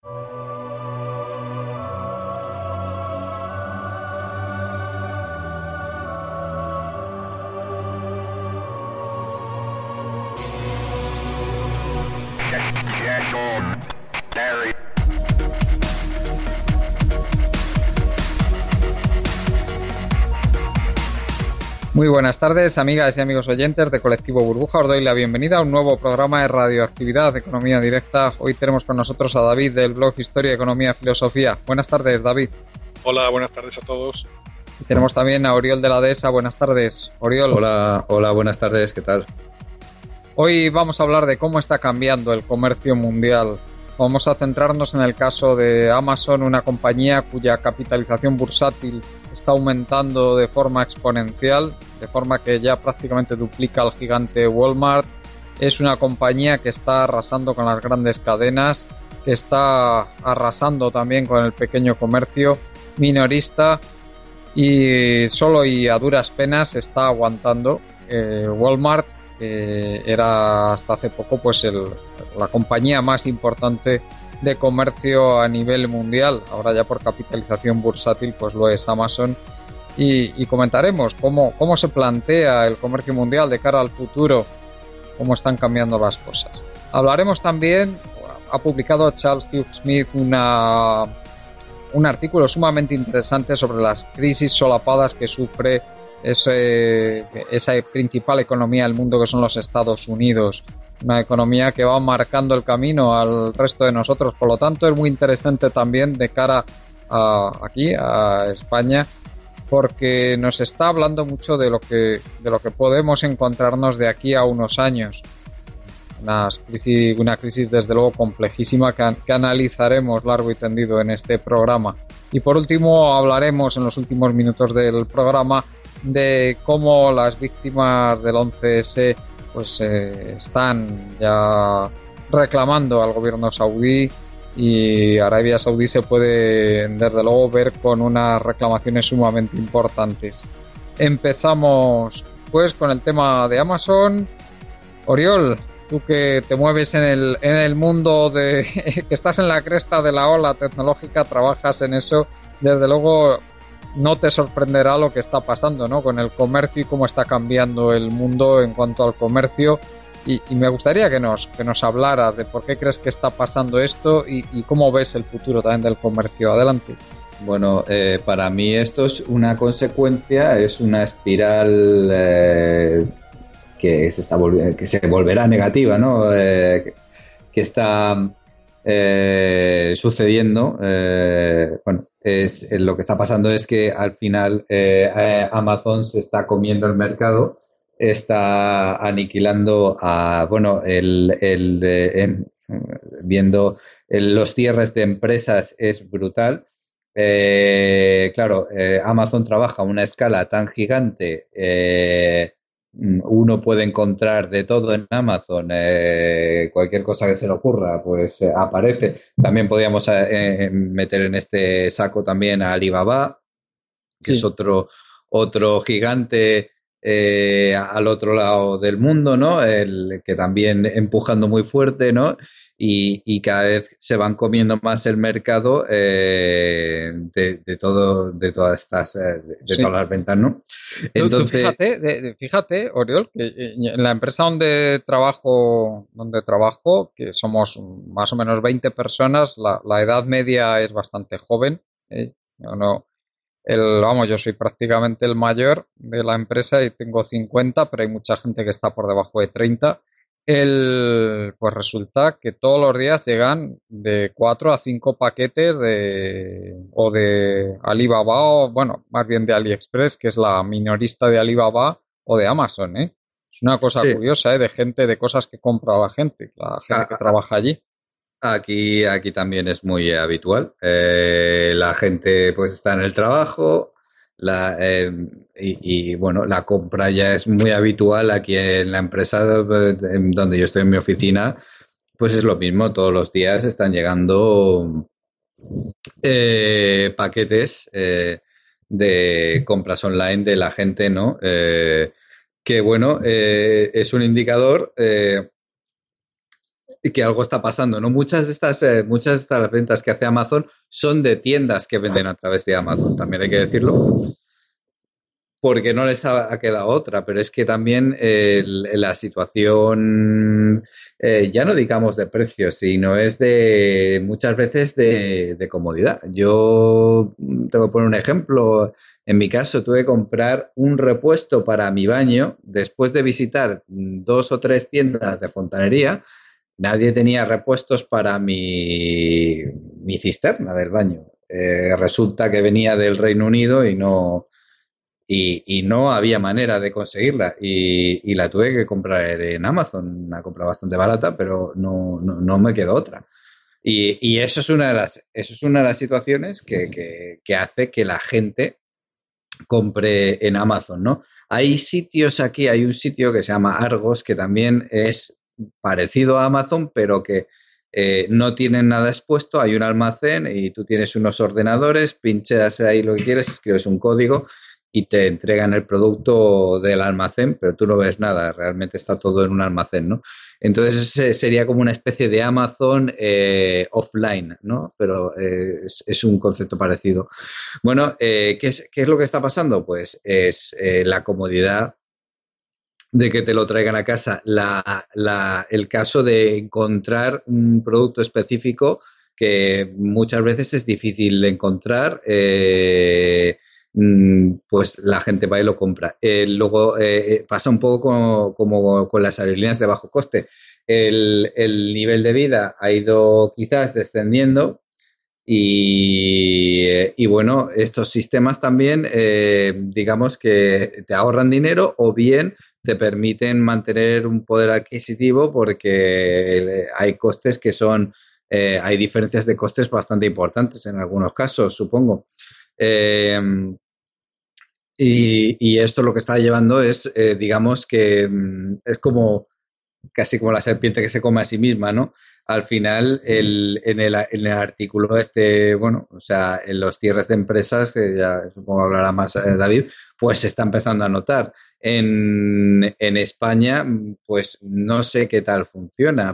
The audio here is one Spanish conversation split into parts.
Muy buenas tardes, amigas y amigos oyentes de Colectivo Burbuja. Os doy la bienvenida a un nuevo programa de radioactividad de Economía Directa. Hoy tenemos con nosotros a David del blog Historia, Economía, Filosofía. Buenas tardes, David. Hola, buenas tardes a todos. Y tenemos también a Oriol de la Dehesa. Buenas tardes, Oriol. Hola, buenas tardes, ¿qué tal? Hoy vamos a hablar de cómo está cambiando el comercio mundial. Vamos a centrarnos en el caso de Amazon, una compañía cuya capitalización bursátil está aumentando de forma exponencial, de forma que ya prácticamente duplica al gigante Walmart. Es una compañía que está arrasando con las grandes cadenas, que está arrasando también con el pequeño comercio minorista y solo y a duras penas está aguantando. Walmart era hasta hace poco pues la compañía más importante de comercio a nivel mundial. Ahora ya por capitalización bursátil pues lo es Amazon y comentaremos cómo se plantea el comercio mundial de cara al futuro, cómo están cambiando las cosas. Hablaremos también, ha publicado Charles Hugh Smith un artículo sumamente interesante sobre las crisis solapadas que sufre esa principal economía del mundo que son los Estados Unidos, una economía que va marcando el camino al resto de nosotros. Por lo tanto, es muy interesante también de cara aquí a España, porque nos está hablando mucho de lo que podemos encontrarnos de aquí a unos años. Una crisis desde luego complejísima que analizaremos largo y tendido en este programa. Y por último hablaremos en los últimos minutos del programa de cómo las víctimas del 11S pues están ya reclamando al gobierno saudí, y Arabia Saudí se puede desde luego ver con unas reclamaciones sumamente importantes. Empezamos pues con el tema de Amazon. Oriol, tú que te mueves en el mundo que estás en la cresta de la ola tecnológica, trabajas en eso, desde luego no te sorprenderá lo que está pasando, ¿no?, con el comercio y cómo está cambiando el mundo en cuanto al comercio. Y me gustaría que nos hablaras de por qué crees que está pasando esto y cómo ves el futuro también del comercio. Adelante. Bueno, para mí esto es una consecuencia, es una espiral que se volverá negativa, ¿no? Que está sucediendo. Lo que está pasando es que al final Amazon se está comiendo el mercado, está aniquilando viendo los cierres de empresas es brutal. Amazon trabaja a una escala tan gigante. Uno puede encontrar de todo en Amazon, cualquier cosa que se le ocurra pues aparece. También podríamos meter en este saco también a Alibaba, que es otro gigante al otro lado del mundo, ¿no? El que también empujando muy fuerte, ¿no? Y cada vez se van comiendo más el mercado de todas estas todas las ventas, ¿no? Entonces, tú fíjate, Oriol, que en la empresa donde trabajo, que somos más o menos 20 personas, la edad media es bastante joven. Yo soy prácticamente el mayor de la empresa y tengo 50, pero hay mucha gente que está por debajo de 30. Pues resulta que todos los días llegan de 4 a 5 paquetes de Alibaba, o bueno, más bien de AliExpress, que es la minorista de Alibaba, o de Amazon, ¿eh? Es una cosa curiosa, de cosas que compra la gente que trabaja allí. Aquí también es muy habitual. La gente pues está en el trabajo, bueno, la compra ya es muy habitual aquí en la empresa donde yo estoy en mi oficina. Pues es lo mismo, todos los días están llegando paquetes de compras online de la gente, ¿no? Que bueno, es un indicador y que algo está pasando, ¿no? Muchas de estas ventas que hace Amazon son de tiendas que venden a través de Amazon, también hay que decirlo, porque no les ha quedado otra, pero es que también la situación, ya no digamos de precios, sino es de muchas veces de comodidad. Yo te voy a poner un ejemplo. En mi caso, tuve que comprar un repuesto para mi baño después de visitar 2 o 3 tiendas de fontanería. Nadie tenía repuestos para mi cisterna del baño. Resulta que venía del Reino Unido y no había manera de conseguirla y la tuve que comprar en Amazon, una compra bastante barata, pero no me quedó otra. Y eso es eso es una de las situaciones que hace que la gente compre en Amazon, ¿no? Hay sitios aquí, hay un sitio que se llama Argos, que también es parecido a Amazon, pero que no tienen nada expuesto, hay un almacén y tú tienes unos ordenadores, pinchas ahí lo que quieres, escribes un código y te entregan el producto del almacén, pero tú no ves nada, realmente está todo en un almacén, ¿no? Entonces sería como una especie de Amazon offline, ¿no? Pero es un concepto parecido. Bueno, ¿qué es lo que está pasando? Pues es la comodidad de que te lo traigan a casa, el caso de encontrar un producto específico que muchas veces es difícil de encontrar, pues la gente va y lo compra. Luego pasa un poco como con las aerolíneas de bajo coste. El nivel de vida ha ido quizás descendiendo y bueno, estos sistemas también, digamos que te ahorran dinero o bien te permiten mantener un poder adquisitivo porque hay costes hay diferencias de costes bastante importantes en algunos casos, supongo. Eh, y esto lo que está llevando es, digamos que es como casi como la serpiente que se come a sí misma, ¿no? Al final, en el artículo bueno, o sea, en los cierres de empresas, que ya supongo hablará más David, pues se está empezando a notar. En España, pues no sé qué tal funciona,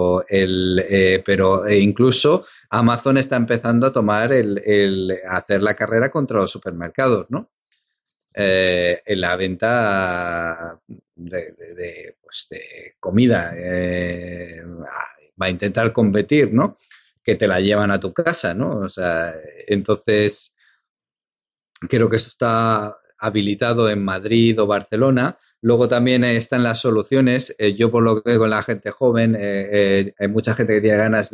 pero incluso Amazon está empezando a tomar a hacer la carrera contra los supermercados, ¿no? En la venta pues de comida. Va a intentar competir, ¿no? Que te la llevan a tu casa, ¿no? O sea, entonces creo que eso está habilitado en Madrid o Barcelona. Luego también están las soluciones. Yo por lo que veo con la gente joven, hay mucha gente que tiene ganas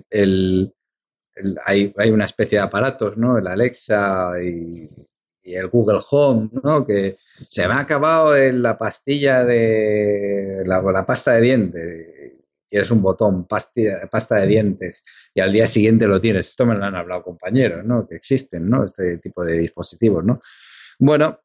hay una especie de aparatos, ¿no? El Alexa y el Google Home, ¿no? Que se me ha acabado la pastilla de la pasta de dientes. Tienes un botón, pasta de dientes, y al día siguiente lo tienes. Esto me lo han hablado compañeros, ¿no? Que existen, ¿no? Este tipo de dispositivos, ¿no? Bueno,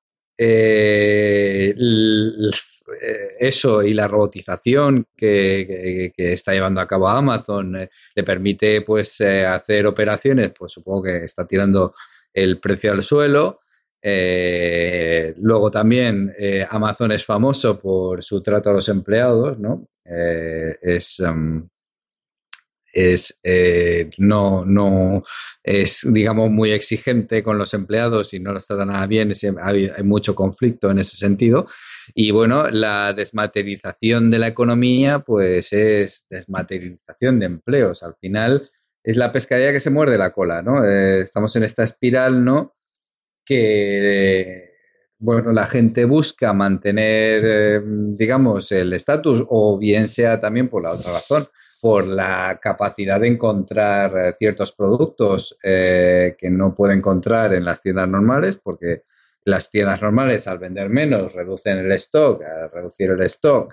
eso y la robotización que está llevando a cabo Amazon le permite pues hacer operaciones, pues supongo que está tirando el precio al suelo. Luego también Amazon es famoso por su trato a los empleados, ¿no? No es, digamos, muy exigente con los empleados y no los trata nada bien, hay mucho conflicto en ese sentido. Y bueno, la desmaterialización de la economía, pues es desmaterialización de empleos. Al final es la pescadilla que se muerde la cola, ¿no? Estamos en esta espiral, ¿no? Que, bueno, la gente busca mantener, digamos, el estatus o bien sea también por la otra razón, por la capacidad de encontrar ciertos productos que no puede encontrar en las tiendas normales, porque las tiendas normales al vender menos reducen el stock, al reducir el stock,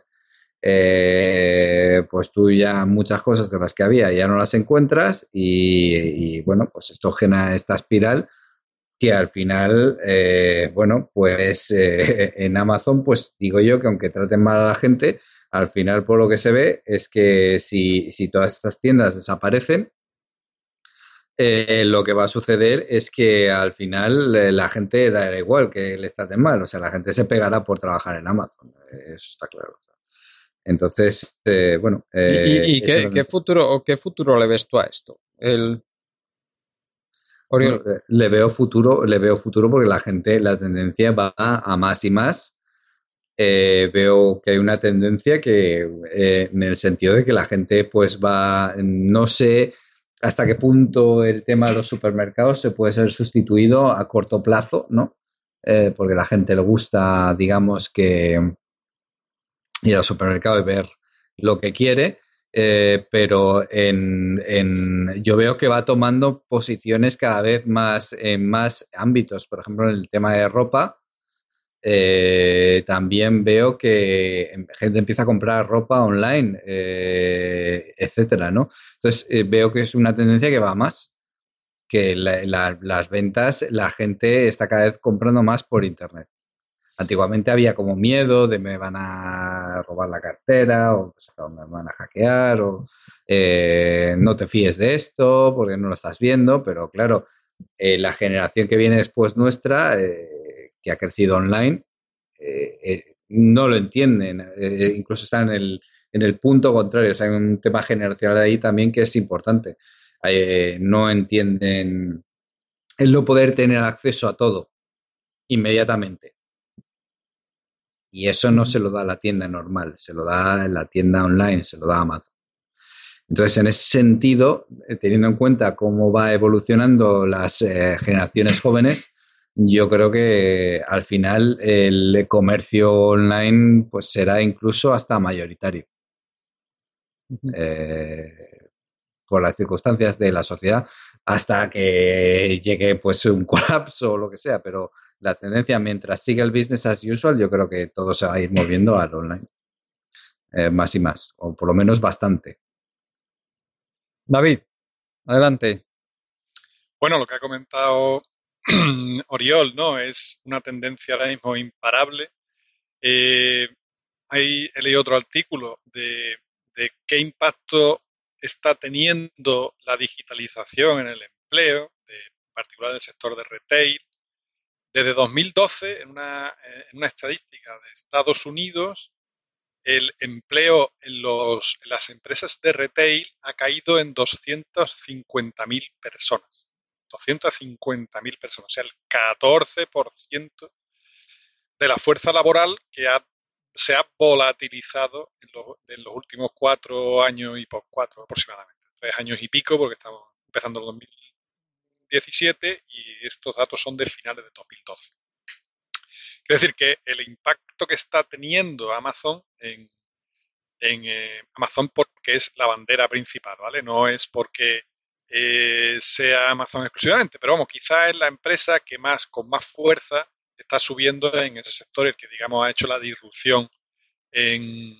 pues tú ya muchas cosas de las que había ya no las encuentras y bueno, pues esto genera esta espiral que al final, bueno, pues en Amazon, pues digo yo que aunque traten mal a la gente, al final por lo que se ve es que si todas estas tiendas desaparecen, lo que va a suceder es que al final la gente da igual que les traten mal, o sea, la gente se pegará por trabajar en Amazon, eso está claro. Entonces, bueno, ¿Y es una qué futuro le ves tú a esto? El Bueno, Oriol. le veo futuro porque la gente, la tendencia va a más y más. Veo que hay una tendencia que, en el sentido de que la gente pues va, no sé hasta qué punto el tema de los supermercados se puede ser sustituido a corto plazo, ¿no? Porque la gente le gusta, digamos, que ir al supermercado y ver lo que quiere, pero yo veo que va tomando posiciones cada vez más en más ámbitos. Por ejemplo, en el tema de ropa, también veo que gente empieza a comprar ropa online, etcétera, ¿no? Entonces, veo que es una tendencia que va a más, que las ventas, la gente está cada vez comprando más por internet. Antiguamente había como miedo de me van a robar la cartera o pues, me van a hackear o no te fíes de esto porque no lo estás viendo, pero claro, la generación que viene después nuestra, que ha crecido online, no lo entienden, incluso está en el punto contrario, o sea, hay un tema generacional ahí también que es importante. No entienden el no poder tener acceso a todo inmediatamente. Y eso no se lo da a la tienda normal, se lo da en la tienda online, se lo da a Amazon. Entonces, en ese sentido, teniendo en cuenta cómo va evolucionando las generaciones jóvenes, yo creo que al final el comercio online pues será incluso hasta mayoritario. Ujú. Eh, por las circunstancias de la sociedad hasta que llegue pues un colapso o lo que sea, pero la tendencia mientras siga el business as usual, yo creo que todo se va a ir moviendo al online, más y más, o por lo menos bastante. David, adelante. Bueno, lo que ha comentado Oriol, ¿no? Es una tendencia ahora mismo imparable. Eh, he leído otro artículo de qué impacto está teniendo la digitalización en el empleo, en particular en el sector de retail. Desde 2012, en una estadística de Estados Unidos, el empleo en las empresas de retail ha caído en 250.000 personas. 250.000 personas, o sea, el 14% de la fuerza laboral se ha volatilizado en los últimos 4 años y por cuatro aproximadamente, 3 años y pico, porque estamos empezando el 2017 y estos datos son de finales de 2012. Quiero decir que el impacto que está teniendo Amazon en Amazon porque es la bandera principal, ¿vale? No es porque sea Amazon exclusivamente, pero vamos, quizás es la empresa que con más fuerza está subiendo en ese sector, el que digamos ha hecho la disrupción en,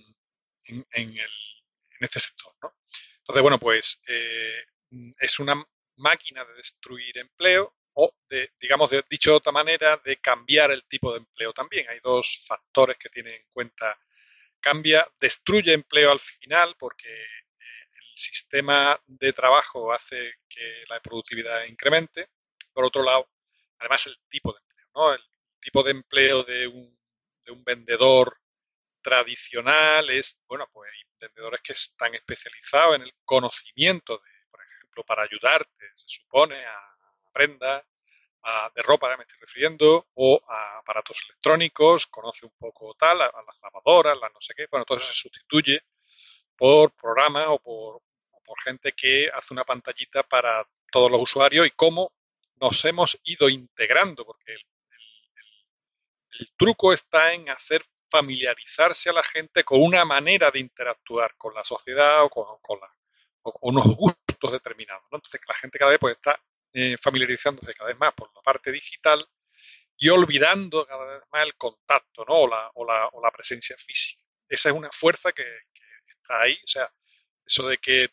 en este sector, ¿no? Entonces, bueno, pues es una máquina de destruir empleo o de, digamos, dicho de otra manera, de cambiar el tipo de empleo también. Hay dos factores que tienen en cuenta. Destruye empleo al final porque el sistema de trabajo hace que la productividad incremente. Por otro lado, además el tipo de empleo, ¿no? El tipo de empleo de un vendedor tradicional es, bueno, pues hay vendedores que están especializados en el conocimiento de, por ejemplo, para ayudarte, se supone, a prendas, de ropa, me estoy refiriendo, o a aparatos electrónicos, conoce un poco tal, a las lavadoras, las no sé qué, bueno, todo eso se sustituye por programas o por gente que hace una pantallita para todos los usuarios y cómo nos hemos ido integrando, porque el truco está en hacer familiarizarse a la gente con una manera de interactuar con la sociedad o unos gustos determinados, ¿no? Entonces la gente cada vez pues está familiarizándose cada vez más por la parte digital y olvidando cada vez más el contacto, ¿no? O la presencia física. Esa es una fuerza que está ahí, o sea, eso de que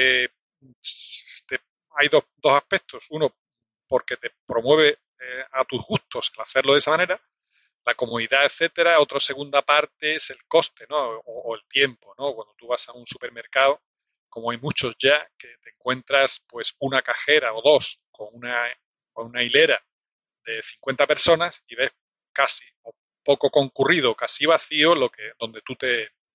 hay dos aspectos, uno porque te promueve a tus gustos el hacerlo de esa manera, la comodidad, etcétera. Otra segunda parte es el coste, ¿no? O el tiempo, ¿no? Cuando tú vas a un supermercado, como hay muchos ya, que te encuentras pues una cajera o dos con una hilera de 50 personas y ves casi o poco concurrido, casi vacío, donde tú te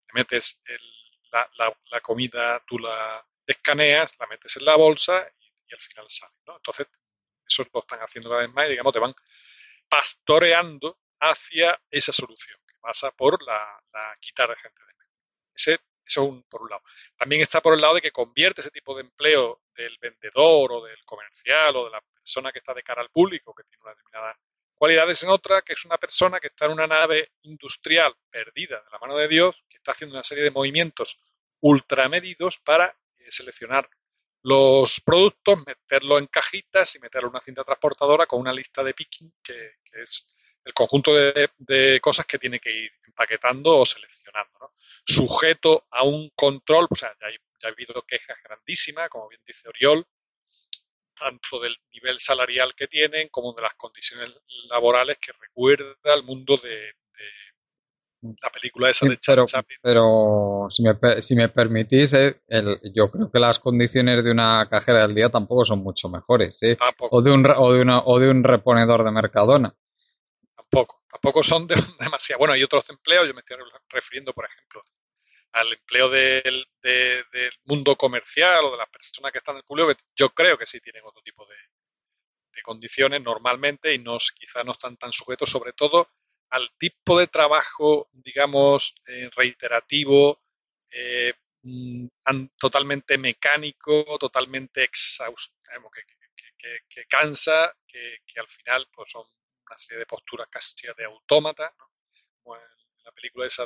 le metes la comida, tú la escaneas, la metes en la bolsa y al final sale, ¿no? Entonces, eso lo están haciendo cada vez más y, digamos, te van pastoreando hacia esa solución, que pasa por la quitar de gente de medio. Eso por un lado. También está por el lado de que convierte ese tipo de empleo del vendedor o del comercial o de la persona que está de cara al público, que tiene una determinada cualidades, en otra, que es una persona que está en una nave industrial perdida de la mano de Dios, que está haciendo una serie de movimientos ultramedidos para seleccionar los productos, meterlos en cajitas y meterlo en una cinta transportadora con una lista de picking, que es el conjunto de cosas que tiene que ir empaquetando o seleccionando, ¿no? Sujeto a un control, o sea, ya ha habido quejas grandísimas, como bien dice Oriol, tanto del nivel salarial que tienen como de las condiciones laborales, que recuerda al mundo de la película esa Sí, de Charlie Chaplin. pero si me permitís, yo creo que las condiciones de una cajera del día tampoco son mucho mejores, ¿eh? Tampoco, O de un reponedor de Mercadona. tampoco son demasiado. Bueno, hay otros empleos, yo me estoy refiriendo, por ejemplo, al empleo del mundo comercial o de las personas que están en el público, que yo creo que sí tienen otro tipo de condiciones normalmente y quizás no están tan sujetos, sobre todo al tipo de trabajo, digamos, reiterativo, eh, totalmente mecánico, totalmente exhaustivo, que cansa, que al final pues son una serie de posturas casi de autómata, ¿no? Como en la película esa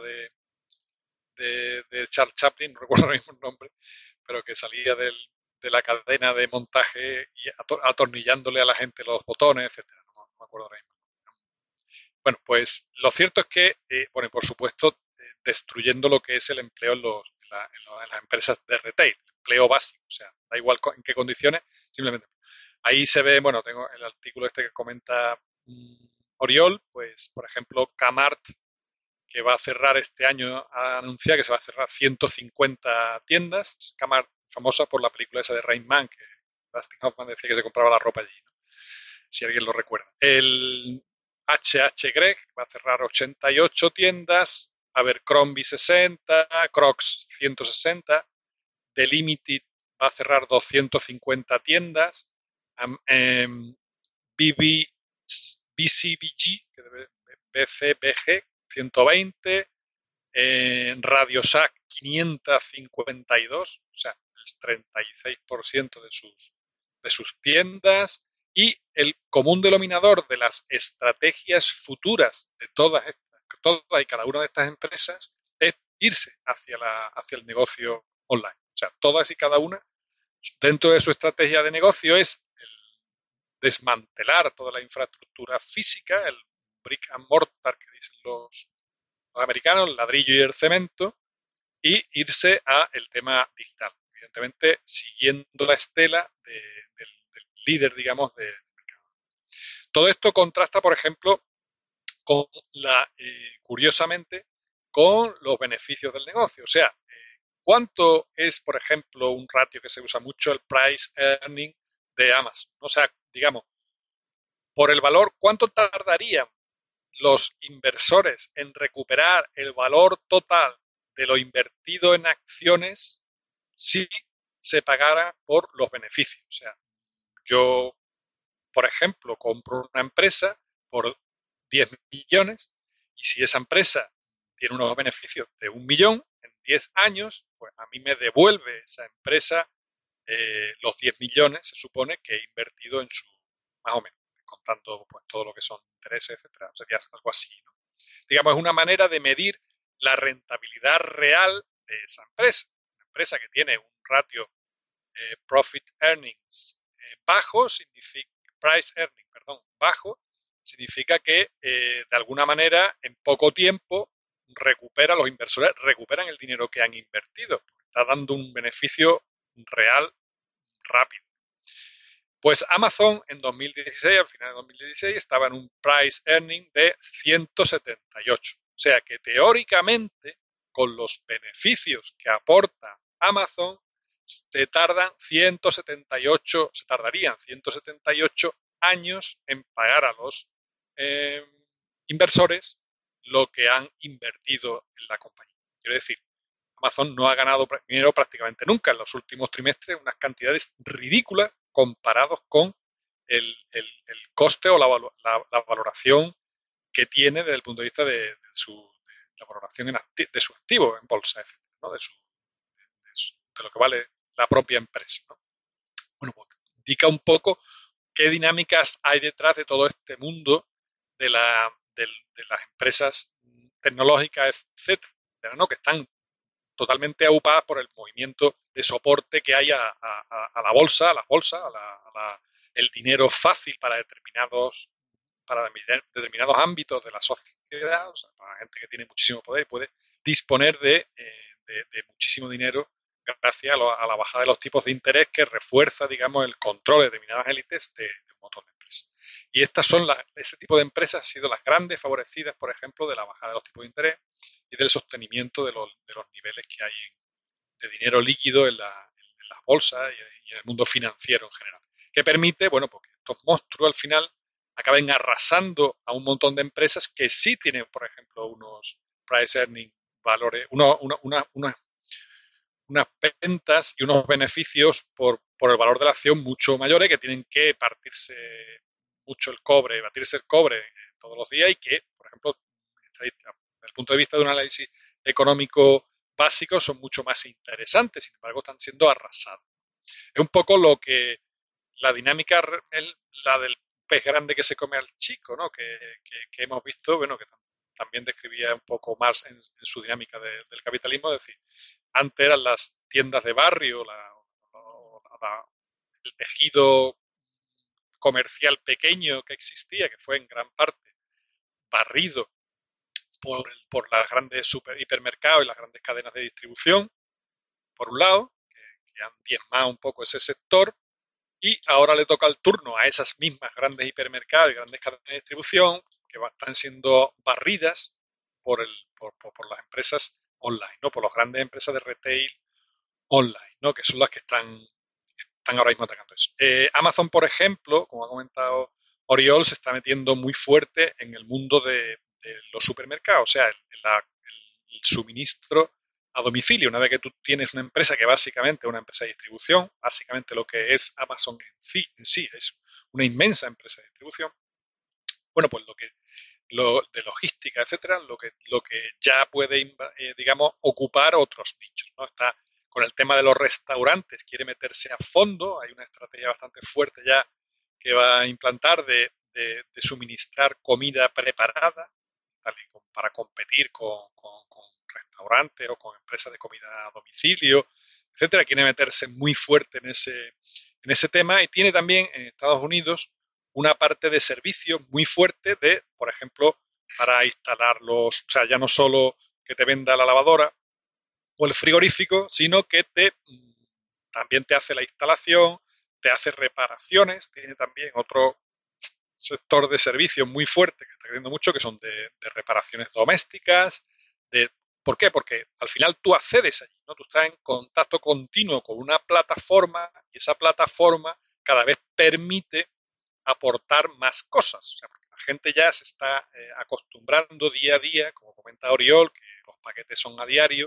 de Charles Chaplin, no recuerdo ahora mismo el nombre, pero que salía de la cadena de montaje y atornillándole a la gente los botones, etcétera. No me acuerdo ahora mismo. Bueno, pues lo cierto es que, bueno, por supuesto, destruyendo lo que es el empleo en las empresas de retail, empleo básico, o sea, da igual en qué condiciones, simplemente. Ahí se ve, bueno, tengo el artículo este que comenta Oriol, pues, por ejemplo, Kmart, que va a cerrar este año, ha anunciado que se va a cerrar 150 tiendas. Kmart, famosa por la película esa de Rain Man, que Dustin Hoffman decía que se compraba la ropa allí, ¿no? Si alguien lo recuerda. El H.H. Gregg va a cerrar 88 tiendas, Abercrombie 60, Crocs 160, The Limited va a cerrar 250 tiendas, BCBG, BCBG 120, Radio Shack 552, o sea, el 36% de sus tiendas, y el común denominador de las estrategias futuras de todas y cada una de estas empresas es irse hacia el negocio online. O sea, todas y cada una, dentro de su estrategia de negocio, es el desmantelar toda la infraestructura física, el brick and mortar que dicen los americanos, el ladrillo y el cemento, y irse a el tema digital, evidentemente siguiendo la estela del líder, digamos, del mercado. Todo esto contrasta, por ejemplo, con curiosamente, con los beneficios del negocio. O sea, ¿cuánto es, por ejemplo, un ratio que se usa mucho, el price earning de Amazon? O sea, digamos, por el valor, ¿cuánto tardarían los inversores en recuperar el valor total de lo invertido en acciones si se pagara por los beneficios? O sea, yo, por ejemplo, compro una empresa por 10 millones y si esa empresa tiene unos beneficios de 1 millón en 10 años, pues a mí me devuelve esa empresa los 10 millones, se supone, que he invertido en su, más o menos, contando pues todo lo que son intereses, etcétera. Sería algo así, ¿no? Digamos, es una manera de medir la rentabilidad real de esa empresa. Una empresa que tiene un ratio profit earnings bajo, significa price earning, perdón, bajo, significa que de alguna manera en poco tiempo los inversores recuperan el dinero que han invertido. Está dando un beneficio real rápido. Pues Amazon en 2016, al final de 2016, estaba en un price earning de 178. O sea que teóricamente, con los beneficios que aporta Amazon, se tardarían 178 años en pagar a los inversores lo que han invertido en la compañía. Quiero decir, Amazon no ha ganado dinero prácticamente nunca en los últimos trimestres, unas cantidades ridículas comparados con el coste o la valoración que tiene desde el punto de vista de la valoración de su activo en bolsa, etcétera, ¿no? De lo que vale la propia empresa, ¿no? Bueno, pues indica un poco qué dinámicas hay detrás de todo este mundo de las empresas tecnológicas, etcétera, ¿no? Que están totalmente aupadas por el movimiento de soporte que hay a la bolsa, a las bolsas, el dinero fácil para determinados ámbitos de la sociedad, o sea, para la gente que tiene muchísimo poder y puede disponer de muchísimo dinero gracias a la bajada de los tipos de interés que refuerza, digamos, el control de determinadas élites de un montón de empresas. Y estas son ese tipo de empresas han sido las grandes favorecidas, por ejemplo, de la bajada de los tipos de interés y del sostenimiento de los niveles que hay de dinero líquido en las bolsas y en el mundo financiero en general. Que permite, bueno, porque estos monstruos al final acaben arrasando a un montón de empresas que sí tienen, por ejemplo, unos price earning valores, unas ventas y unos beneficios por el valor de la acción mucho mayores, que tienen que partirse mucho el cobre, batirse el cobre todos los días y que, por ejemplo, desde el punto de vista de un análisis económico básico son mucho más interesantes, sin embargo están siendo arrasados. Es un poco lo que la dinámica, la del pez grande que se come al chico, ¿no? Que hemos visto, bueno, que también describía un poco más en su dinámica del capitalismo, es decir, antes eran las tiendas de barrio, el tejido comercial pequeño que existía, que fue en gran parte barrido por las grandes hipermercados y las grandes cadenas de distribución, por un lado, que han diezmado un poco ese sector, y ahora le toca el turno a esas mismas grandes hipermercados y grandes cadenas de distribución que están siendo barridas por las empresas online, ¿no? Por las grandes empresas de retail online, ¿no? Que son las que están ahora mismo atacando eso. Amazon, por ejemplo, como ha comentado Oriol, se está metiendo muy fuerte en el mundo de los supermercados, o sea, el suministro a domicilio. Una vez que tú tienes una empresa que básicamente es una empresa de distribución, básicamente lo que es Amazon en sí es una inmensa empresa de distribución, bueno, pues de logística, etcétera, lo que ya puede, digamos, ocupar otros nichos, ¿no? Está con el tema de los restaurantes, quiere meterse a fondo, hay una estrategia bastante fuerte ya que va a implantar de suministrar comida preparada para competir con restaurantes o con empresas de comida a domicilio, etcétera. Quiere meterse muy fuerte en ese tema y tiene también en Estados Unidos una parte de servicio muy fuerte por ejemplo, para instalar o sea, ya no solo que te venda la lavadora o el frigorífico, sino que también te hace la instalación, te hace reparaciones, tiene también otro sector de servicios muy fuerte que está creciendo mucho, que son de reparaciones domésticas. ¿Por qué? Porque al final tú accedes allí, ¿no? Tú estás en contacto continuo con una plataforma y esa plataforma cada vez permite aportar más cosas. O sea, porque la gente ya se está acostumbrando día a día, como comenta Oriol, que los paquetes son a diario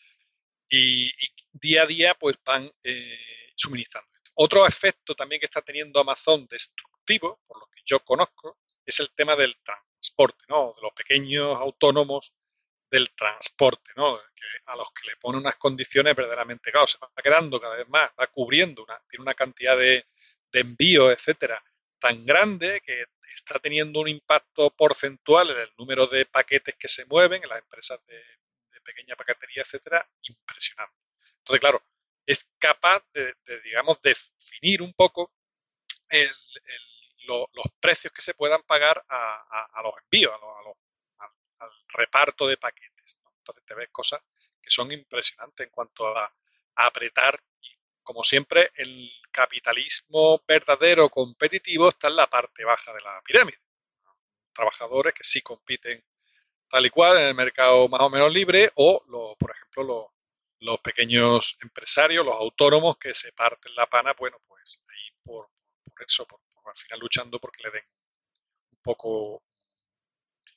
y día a día pues van suministrando esto. Otro efecto también que está teniendo Amazon destructivo, por lo que yo conozco, es el tema del transporte, ¿no? De los pequeños autónomos del transporte, ¿no? A los que le pone unas condiciones verdaderamente, claro, se va quedando cada vez más, va cubriendo, tiene una cantidad de envíos, etcétera, tan grande que está teniendo un impacto porcentual en el número de paquetes que se mueven en las empresas de pequeña paquetería, etcétera, impresionante. Entonces, claro, es capaz digamos, definir un poco los precios que se puedan pagar a los envíos, al reparto de paquetes, ¿no? Entonces te ves cosas que son impresionantes en cuanto a apretar. Y como siempre, el capitalismo verdadero competitivo está en la parte baja de la pirámide. Trabajadores que sí compiten tal y cual en el mercado más o menos libre, o por ejemplo los pequeños empresarios, los autónomos que se parten la pana, bueno, pues ahí por eso, al final luchando porque le den un poco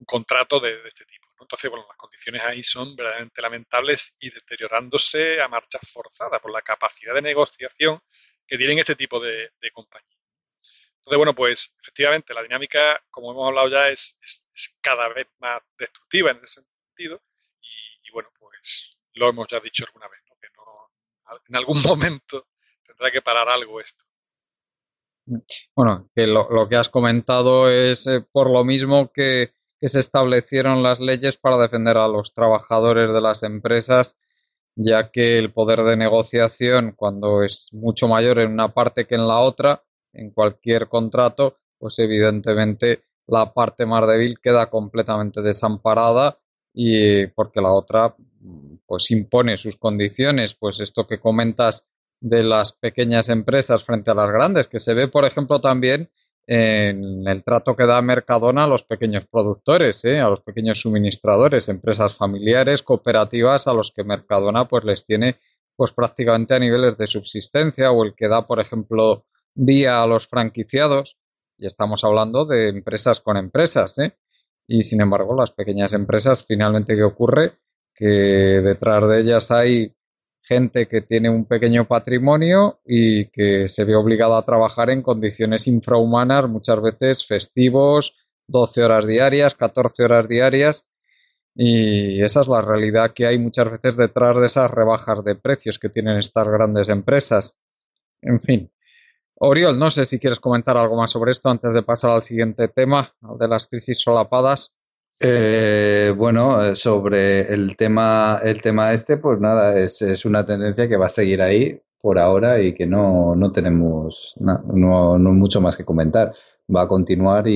contrato de este tipo, ¿no? Entonces, bueno, las condiciones ahí son verdaderamente lamentables y deteriorándose a marchas forzadas por la capacidad de negociación que tienen este tipo de compañías. Entonces, bueno, pues efectivamente la dinámica, como hemos hablado ya, es cada vez más destructiva en ese sentido y bueno, pues lo hemos ya dicho alguna vez, ¿no? Que no, en algún momento tendrá que parar algo esto. Bueno, que lo que has comentado es por lo mismo que se establecieron las leyes para defender a los trabajadores de las empresas, ya que el poder de negociación, cuando es mucho mayor en una parte que en la otra, en cualquier contrato, pues evidentemente la parte más débil queda completamente desamparada y porque la otra pues impone sus condiciones, pues esto que comentas de las pequeñas empresas frente a las grandes, que se ve, por ejemplo, también en el trato que da Mercadona a los pequeños productores, a los pequeños suministradores, empresas familiares, cooperativas, a los que Mercadona pues les tiene pues prácticamente a niveles de subsistencia, o el que da, por ejemplo, día a los franquiciados, y estamos hablando de empresas con empresas, y sin embargo las pequeñas empresas, finalmente, ¿qué ocurre? Que detrás de ellas hay gente que tiene un pequeño patrimonio y que se ve obligada a trabajar en condiciones infrahumanas, muchas veces festivos, 12 horas diarias, 14 horas diarias, y esa es la realidad que hay muchas veces detrás de esas rebajas de precios que tienen estas grandes empresas. En fin. Oriol, no sé si quieres comentar algo más sobre esto antes de pasar al siguiente tema, al de las crisis solapadas. Bueno, sobre el tema este, pues nada, es una tendencia que va a seguir ahí por ahora y que no tenemos no mucho más que comentar. Va a continuar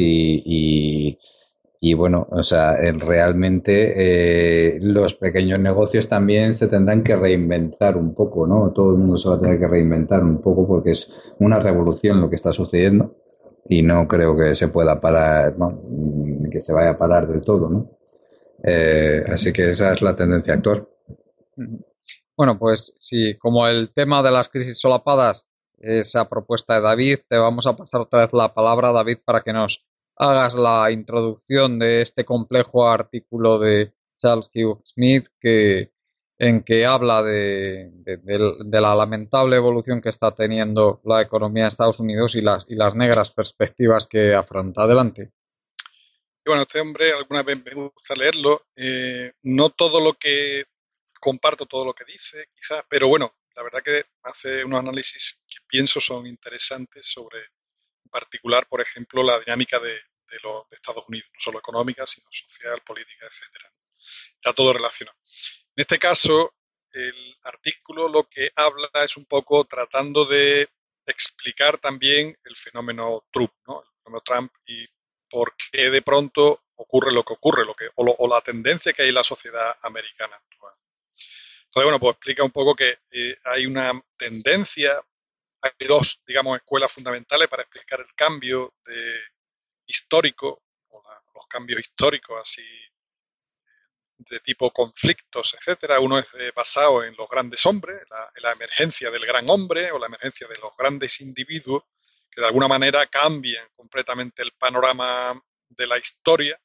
y bueno, o sea, realmente los pequeños negocios también se tendrán que reinventar un poco, ¿no? Todo el mundo se va a tener que reinventar un poco porque es una revolución lo que está sucediendo y no creo que se pueda parar, ¿no? Que se vaya a parar del todo, ¿no? Así que esa es la tendencia actual. Bueno, pues sí, como el tema de las crisis solapadas es a propuesta de David, te vamos a pasar otra vez la palabra, David, para que nos hagas la introducción de este complejo artículo de Charles Q. Smith en que habla de la lamentable evolución que está teniendo la economía de Estados Unidos y las negras perspectivas que afronta. Adelante. Y bueno, este hombre alguna vez me gusta leerlo. No todo lo que comparto, todo lo que dice, quizás, pero bueno, la verdad que hace unos análisis que pienso son interesantes sobre, en particular, por ejemplo, la dinámica de Estados Unidos, no solo económica, sino social, política, etcétera. Está todo relacionado. En este caso, el artículo lo que habla es un poco tratando de explicar también el fenómeno Trump, ¿no? El fenómeno Trump y por qué de pronto ocurre lo que ocurre, o la tendencia que hay en la sociedad americana actual. Entonces, bueno, pues explica un poco que hay una tendencia, hay dos, digamos, escuelas fundamentales para explicar el cambio histórico, los cambios históricos así de tipo conflictos, etcétera. Uno es basado en los grandes hombres, en la emergencia del gran hombre o la emergencia de los grandes individuos que de alguna manera cambian completamente el panorama de la historia.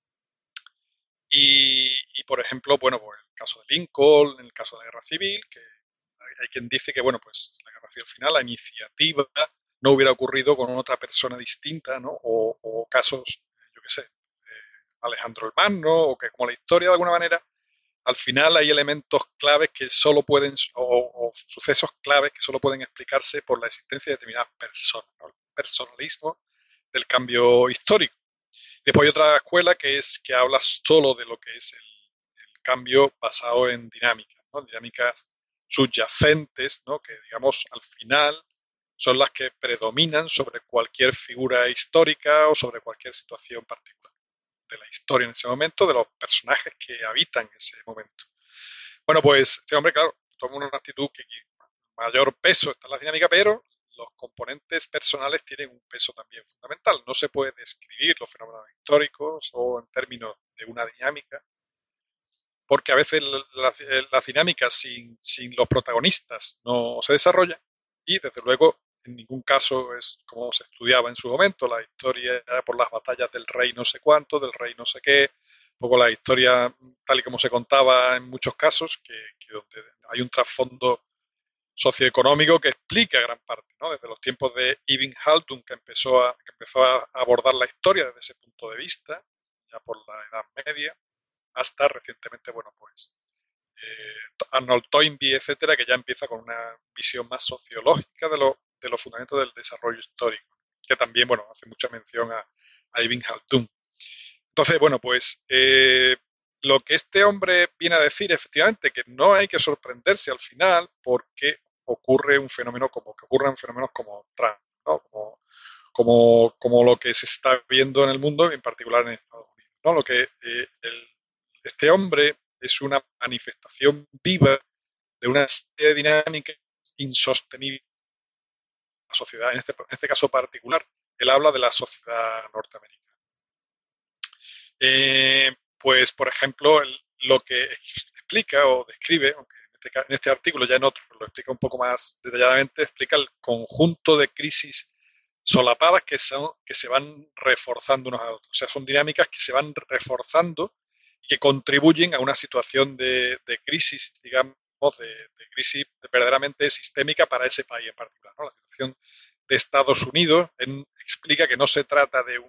Y por ejemplo, bueno, pues el caso de Lincoln, en el caso de la Guerra Civil, que hay quien dice que, bueno, pues la Guerra Civil final, la iniciativa no hubiera ocurrido con otra persona distinta, ¿no? O casos, yo qué sé, Alejandro el Magno, o que como la historia de alguna manera, al final hay elementos claves que solo pueden, o sucesos claves que solo pueden explicarse por la existencia de determinadas personas, ¿no? El personalismo del cambio histórico. Después hay otra escuela que habla solo de lo que es el cambio basado en dinámicas, ¿no? Dinámicas subyacentes, ¿no? Que digamos al final son las que predominan sobre cualquier figura histórica o sobre cualquier situación particular de la historia en ese momento, de los personajes que habitan ese momento. Bueno, pues este hombre, claro, toma una actitud que mayor peso está en la dinámica, pero los componentes personales tienen un peso también fundamental. No se puede describir los fenómenos históricos o en términos de una dinámica, porque a veces las dinámicas sin los protagonistas no se desarrollan y, desde luego, en ningún caso es como se estudiaba en su momento, la historia por las batallas del rey no sé cuánto, del rey no sé qué, un poco la historia tal y como se contaba en muchos casos, que donde hay un trasfondo socioeconómico que explica gran parte, ¿no? Desde los tiempos de Ibn Khaldun, que empezó a abordar la historia desde ese punto de vista, ya por la Edad Media, hasta recientemente, bueno, pues Arnold Toynbee, etcétera, que ya empieza con una visión más sociológica de los fundamentos del desarrollo histórico, que también, bueno, hace mucha mención a Ibn Khaldun. Entonces, bueno, pues lo que este hombre viene a decir, efectivamente, que no hay que sorprenderse al final porque ocurren fenómenos como Trump, ¿no? Como lo que se está viendo en el mundo, en particular en Estados Unidos, ¿no? Lo que este hombre es una manifestación viva de una serie de dinámicas insostenibles en la sociedad. En este caso particular, él habla de la sociedad norteamericana. Pues, por ejemplo, lo que explica o describe, aunque en este artículo ya en otro lo explica un poco más detalladamente, explica el conjunto de crisis solapadas que se van reforzando unos a otros. O sea, son dinámicas que se van reforzando y que contribuyen a una situación de crisis, digamos, de crisis verdaderamente sistémica para ese país en particular, ¿no? La situación de Estados Unidos explica que no se trata de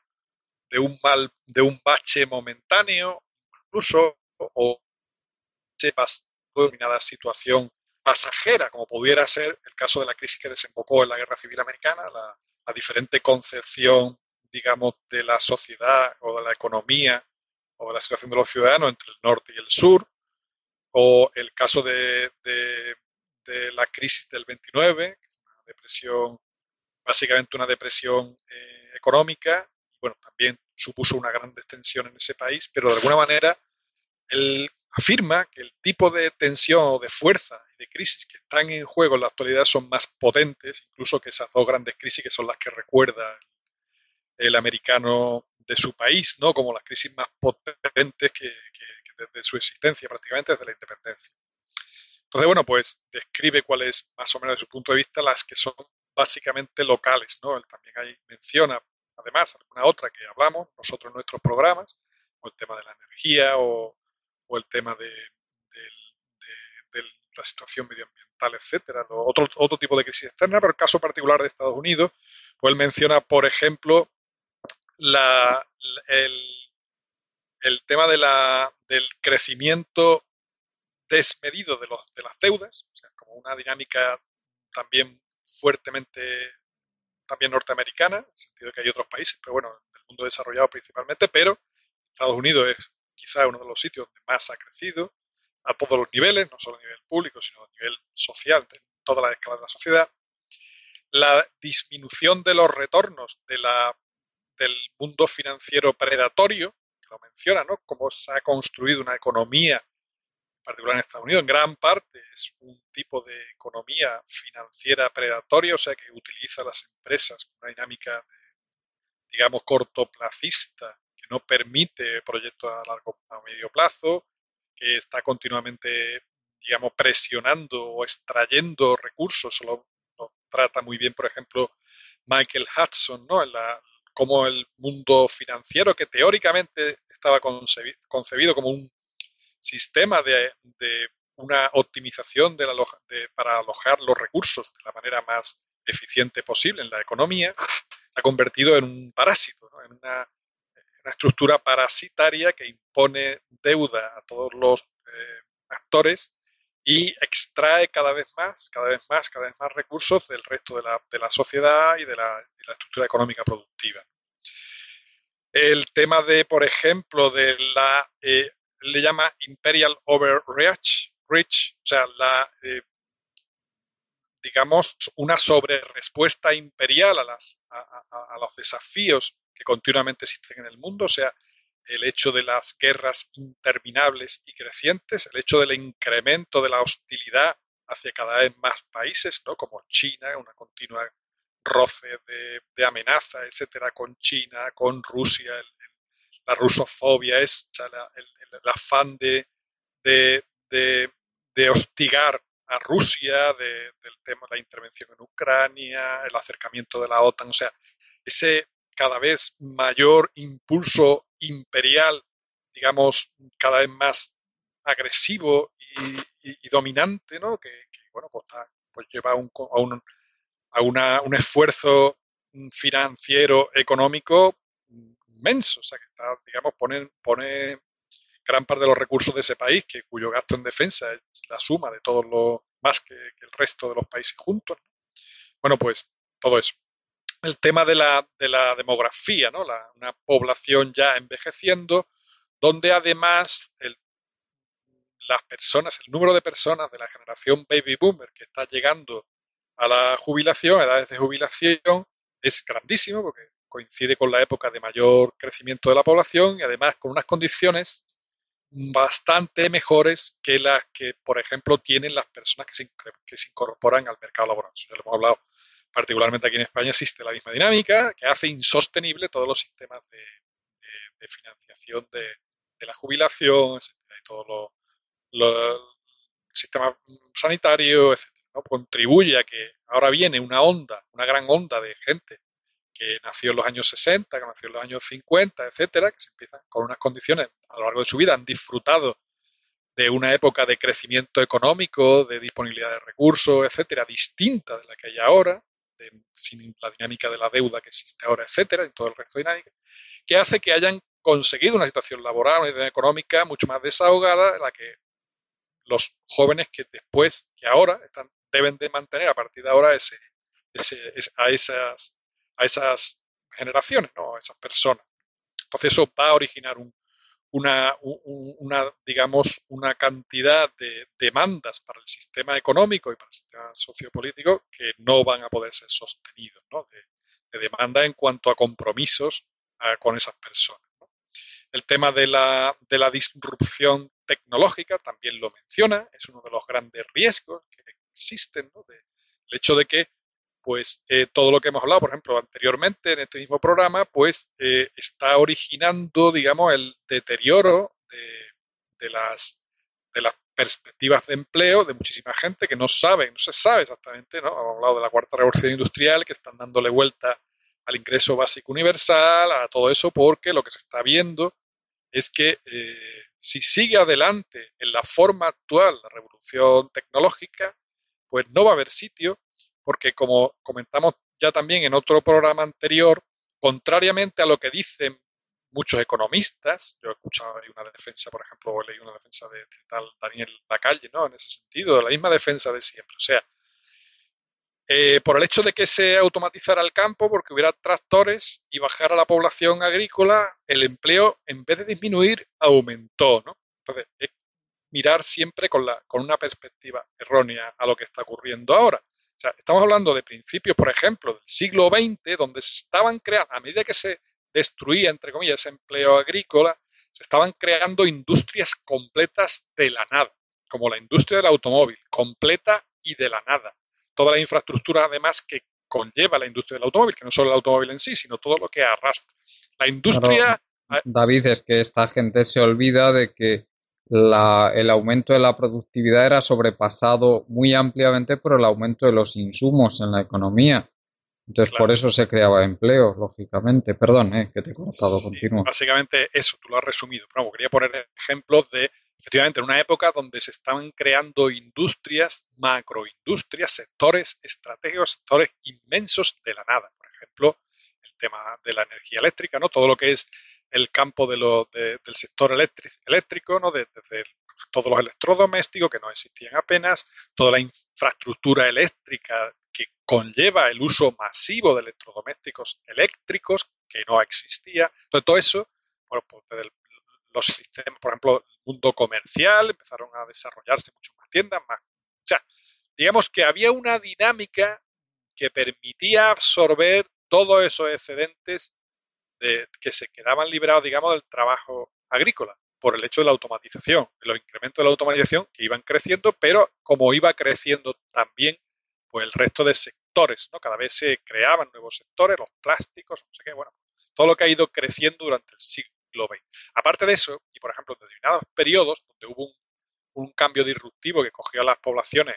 un bache momentáneo, incluso, o determinada situación pasajera, como pudiera ser el caso de la crisis que desembocó en la Guerra Civil Americana, la diferente concepción, digamos, de la sociedad o de la economía o de la situación de los ciudadanos entre el norte y el sur, o el caso de la crisis del 29, que fue una depresión, básicamente una depresión económica, y bueno, también supuso una gran extensión en ese país, pero de alguna manera él afirma que el tipo de tensión o de fuerza y de crisis que están en juego en la actualidad son más potentes, incluso que esas dos grandes crisis que son las que recuerda el americano de su país, ¿no? Como las crisis más potentes que desde su existencia, prácticamente desde la independencia. Entonces, bueno, pues describe cuál es, más o menos de su punto de vista, las que son básicamente locales, ¿no? Él también ahí menciona, además, alguna otra que hablamos nosotros en nuestros programas, como el tema de la energía o el tema de la situación medioambiental, etcétera, otro tipo de crisis externa, pero el caso particular de Estados Unidos, pues él menciona, por ejemplo, el tema del crecimiento desmedido de las deudas, o sea, como una dinámica también fuertemente también norteamericana, en el sentido de que hay otros países, pero bueno, del mundo desarrollado principalmente, pero Estados Unidos es quizá uno de los sitios donde más ha crecido a todos los niveles, no solo a nivel público, sino a nivel social, en todas las escalas de la sociedad. La disminución de los retornos del mundo financiero predatorio, que lo menciona, ¿no? Cómo se ha construido una economía, en particular en Estados Unidos, en gran parte es un tipo de economía financiera predatoria, o sea, que utiliza a las empresas con una dinámica, digamos, cortoplacista, que no permite proyectos a medio plazo, que está continuamente, digamos, presionando o extrayendo recursos. Lo trata muy bien, por ejemplo, Michael Hudson, ¿no? Como el mundo financiero, que teóricamente estaba concebido como un sistema de una optimización para alojar los recursos de la manera más eficiente posible en la economía, se ha convertido en un parásito, ¿no? En una estructura parasitaria que impone deuda a todos los actores y extrae cada vez más recursos del resto de la sociedad y de la estructura económica productiva. El tema de, por ejemplo, de le llama Imperial Overreach, o sea, digamos, una sobrerespuesta imperial a los desafíos que continuamente existen en el mundo, o sea, el hecho de las guerras interminables y crecientes, el hecho del incremento de la hostilidad hacia cada vez más países, ¿no? Como China, una continua roce de amenaza, etcétera, con China, con Rusia, la rusofobia, el afán de hostigar a Rusia, del tema de la intervención en Ucrania, el acercamiento de la OTAN, o sea, ese cada vez mayor impulso imperial, digamos, cada vez más agresivo y dominante, ¿no? Que, bueno, pues lleva a un esfuerzo financiero, económico inmenso, o sea, que está, digamos, pone gran parte de los recursos de ese país, cuyo gasto en defensa es la suma de todos los más que el resto de los países juntos. Bueno, pues todo eso. El tema de la demografía, ¿no? Una población ya envejeciendo, donde además el número de personas de la generación baby boomer que está llegando a la jubilación, edades de jubilación, es grandísimo porque coincide con la época de mayor crecimiento de la población y además con unas condiciones bastante mejores que las que, por ejemplo, tienen las personas que se incorporan al mercado laboral. Eso ya lo hemos hablado. Particularmente aquí en España existe la misma dinámica que hace insostenible todos los sistemas de financiación de la jubilación, etcétera, y todos los sistemas sanitarios, etcétera, ¿no? Contribuye a que ahora viene una gran onda de gente que nació en los años 60, que nació en los años 50, etcétera, que se empiezan con unas condiciones a lo largo de su vida, han disfrutado de una época de crecimiento económico, de disponibilidad de recursos, etcétera, distinta de la que hay ahora, sin la dinámica de la deuda que existe ahora, etcétera, y todo el resto de dinámica, que hace que hayan conseguido una situación laboral, una situación económica mucho más desahogada, en la que los jóvenes que ahora deben de mantener a partir de ahora a esas generaciones, ¿no? A esas personas. Entonces eso va a originar digamos, una cantidad de demandas para el sistema económico y para el sistema sociopolítico que no van a poder ser sostenidos, ¿no? De demanda en cuanto a compromisos con esas personas, ¿no? El tema de la disrupción tecnológica también lo menciona, es uno de los grandes riesgos que existen, ¿no? El hecho de que pues todo lo que hemos hablado, por ejemplo, anteriormente en este mismo programa, pues está originando, digamos, el deterioro de las perspectivas de empleo de muchísima gente que no se sabe exactamente, ¿no? Hemos hablado de la cuarta revolución industrial, que están dándole vuelta al ingreso básico universal, a todo eso, porque lo que se está viendo es que si sigue adelante en la forma actual la revolución tecnológica, pues no va a haber sitio, porque como comentamos ya también en otro programa anterior, contrariamente a lo que dicen muchos economistas, yo he escuchado ahí una defensa, por ejemplo, leí una defensa de tal Daniel Lacalle, ¿no? En ese sentido, de la misma defensa de siempre. O sea, por el hecho de que se automatizara el campo, porque hubiera tractores y bajara la población agrícola, el empleo, en vez de disminuir, aumentó, ¿no? Entonces, es mirar siempre con una perspectiva errónea a lo que está ocurriendo ahora. O sea, estamos hablando de principios, por ejemplo, del siglo XX, donde se estaban creando, a medida que se destruía, entre comillas, ese empleo agrícola, se estaban creando industrias completas de la nada, como la industria del automóvil, completa y de la nada. Toda la infraestructura, además, que conlleva la industria del automóvil, que no solo el automóvil en sí, sino todo lo que arrastra. La Claro, industria... David, es que esta gente se olvida de que el aumento de la productividad era sobrepasado muy ampliamente por el aumento de los insumos en la economía. Entonces, por Claro, eso se creaba empleo, lógicamente. Perdón, que te he cortado, sí, continúa. básicamente eso, tú lo has resumido. Pero quería poner ejemplos de, efectivamente, en una época donde se estaban creando industrias, macroindustrias, sectores estratégicos, sectores inmensos de la nada. Por ejemplo, el tema de la energía eléctrica, ¿no? Todo lo que es el campo del sector eléctrico, ¿no? Desde todos los electrodomésticos que no existían apenas, toda la infraestructura eléctrica que conlleva el uso masivo de electrodomésticos eléctricos que no existía. Entonces, todo eso, bueno, pues desde los sistemas, por ejemplo, el mundo comercial, empezaron a desarrollarse muchas más tiendas, más. O sea, digamos que había una dinámica que permitía absorber todos esos excedentes que se quedaban liberados, digamos, del trabajo agrícola por el hecho de la automatización, los incrementos de la automatización que iban creciendo, pero como iba creciendo también pues el resto de sectores, ¿no? Cada vez se creaban nuevos sectores, los plásticos, no sé qué, bueno, todo lo que ha ido creciendo durante el siglo XX. Aparte de eso, y por ejemplo, en determinados periodos donde hubo un cambio disruptivo que cogió a las poblaciones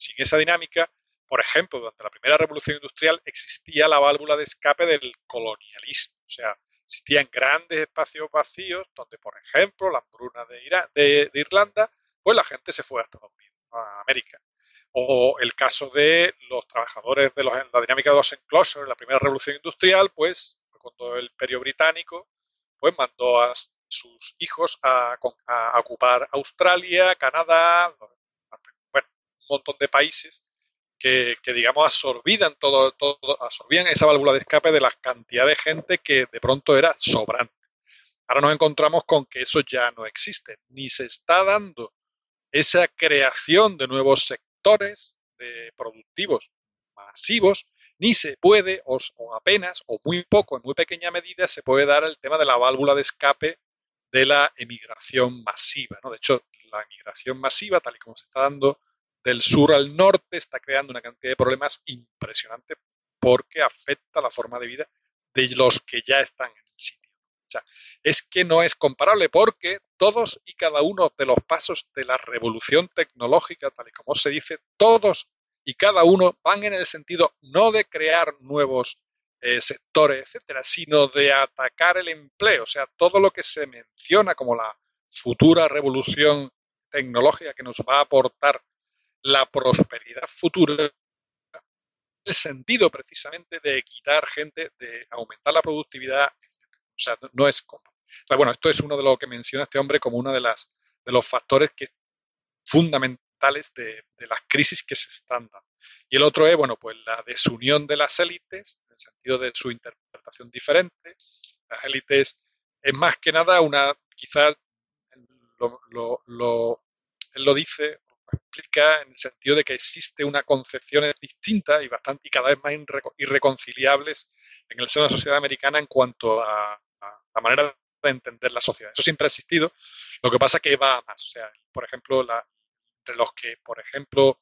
Sin esa dinámica, por ejemplo, durante la primera revolución industrial existía la válvula de escape del colonialismo. O sea, existían grandes espacios vacíos donde, por ejemplo, la hambruna de Irlanda, pues la gente se fue a Estados Unidos, a América. O el caso de los trabajadores de la dinámica de los enclosures en la primera revolución industrial, pues fue cuando el Imperio Británico pues mandó a sus hijos a ocupar Australia, Canadá, bueno, un montón de países que digamos, absorbían esa válvula de escape de la cantidad de gente que de pronto era sobrante. Ahora nos encontramos con que eso ya no existe, ni se está dando esa creación de nuevos sectores productivos masivos, ni se puede, o apenas, o muy poco, en muy pequeña medida, se puede dar el tema de la válvula de escape de la emigración masiva, ¿no? De hecho, la emigración masiva, tal y como se está dando del sur al norte, está creando una cantidad de problemas impresionantes porque afecta la forma de vida de los que ya están en el sitio. O sea, es que no es comparable porque todos y cada uno de los pasos de la revolución tecnológica, tal y como se dice, todos y cada uno van en el sentido no de crear nuevos sectores, etcétera, sino de atacar el empleo. O sea, todo lo que se menciona como la futura revolución tecnológica que nos va a aportar la prosperidad futura, el sentido precisamente de quitar gente, de aumentar la productividad, etc. O sea, no es comparable. Entonces, bueno, esto es uno de lo que menciona este hombre como uno de los factores fundamentales de las crisis que se están dando. Y el otro es, bueno, pues la desunión de las élites, en el sentido de su interpretación diferente. Las élites es más que nada quizás él lo dice, lo explica en el sentido de que existe una concepción distinta y cada vez más irreconciliables en el seno de la sociedad americana en cuanto a la manera de entender la sociedad. Eso siempre ha existido. Lo que pasa es que va a más. O sea, por ejemplo, entre los que, por ejemplo,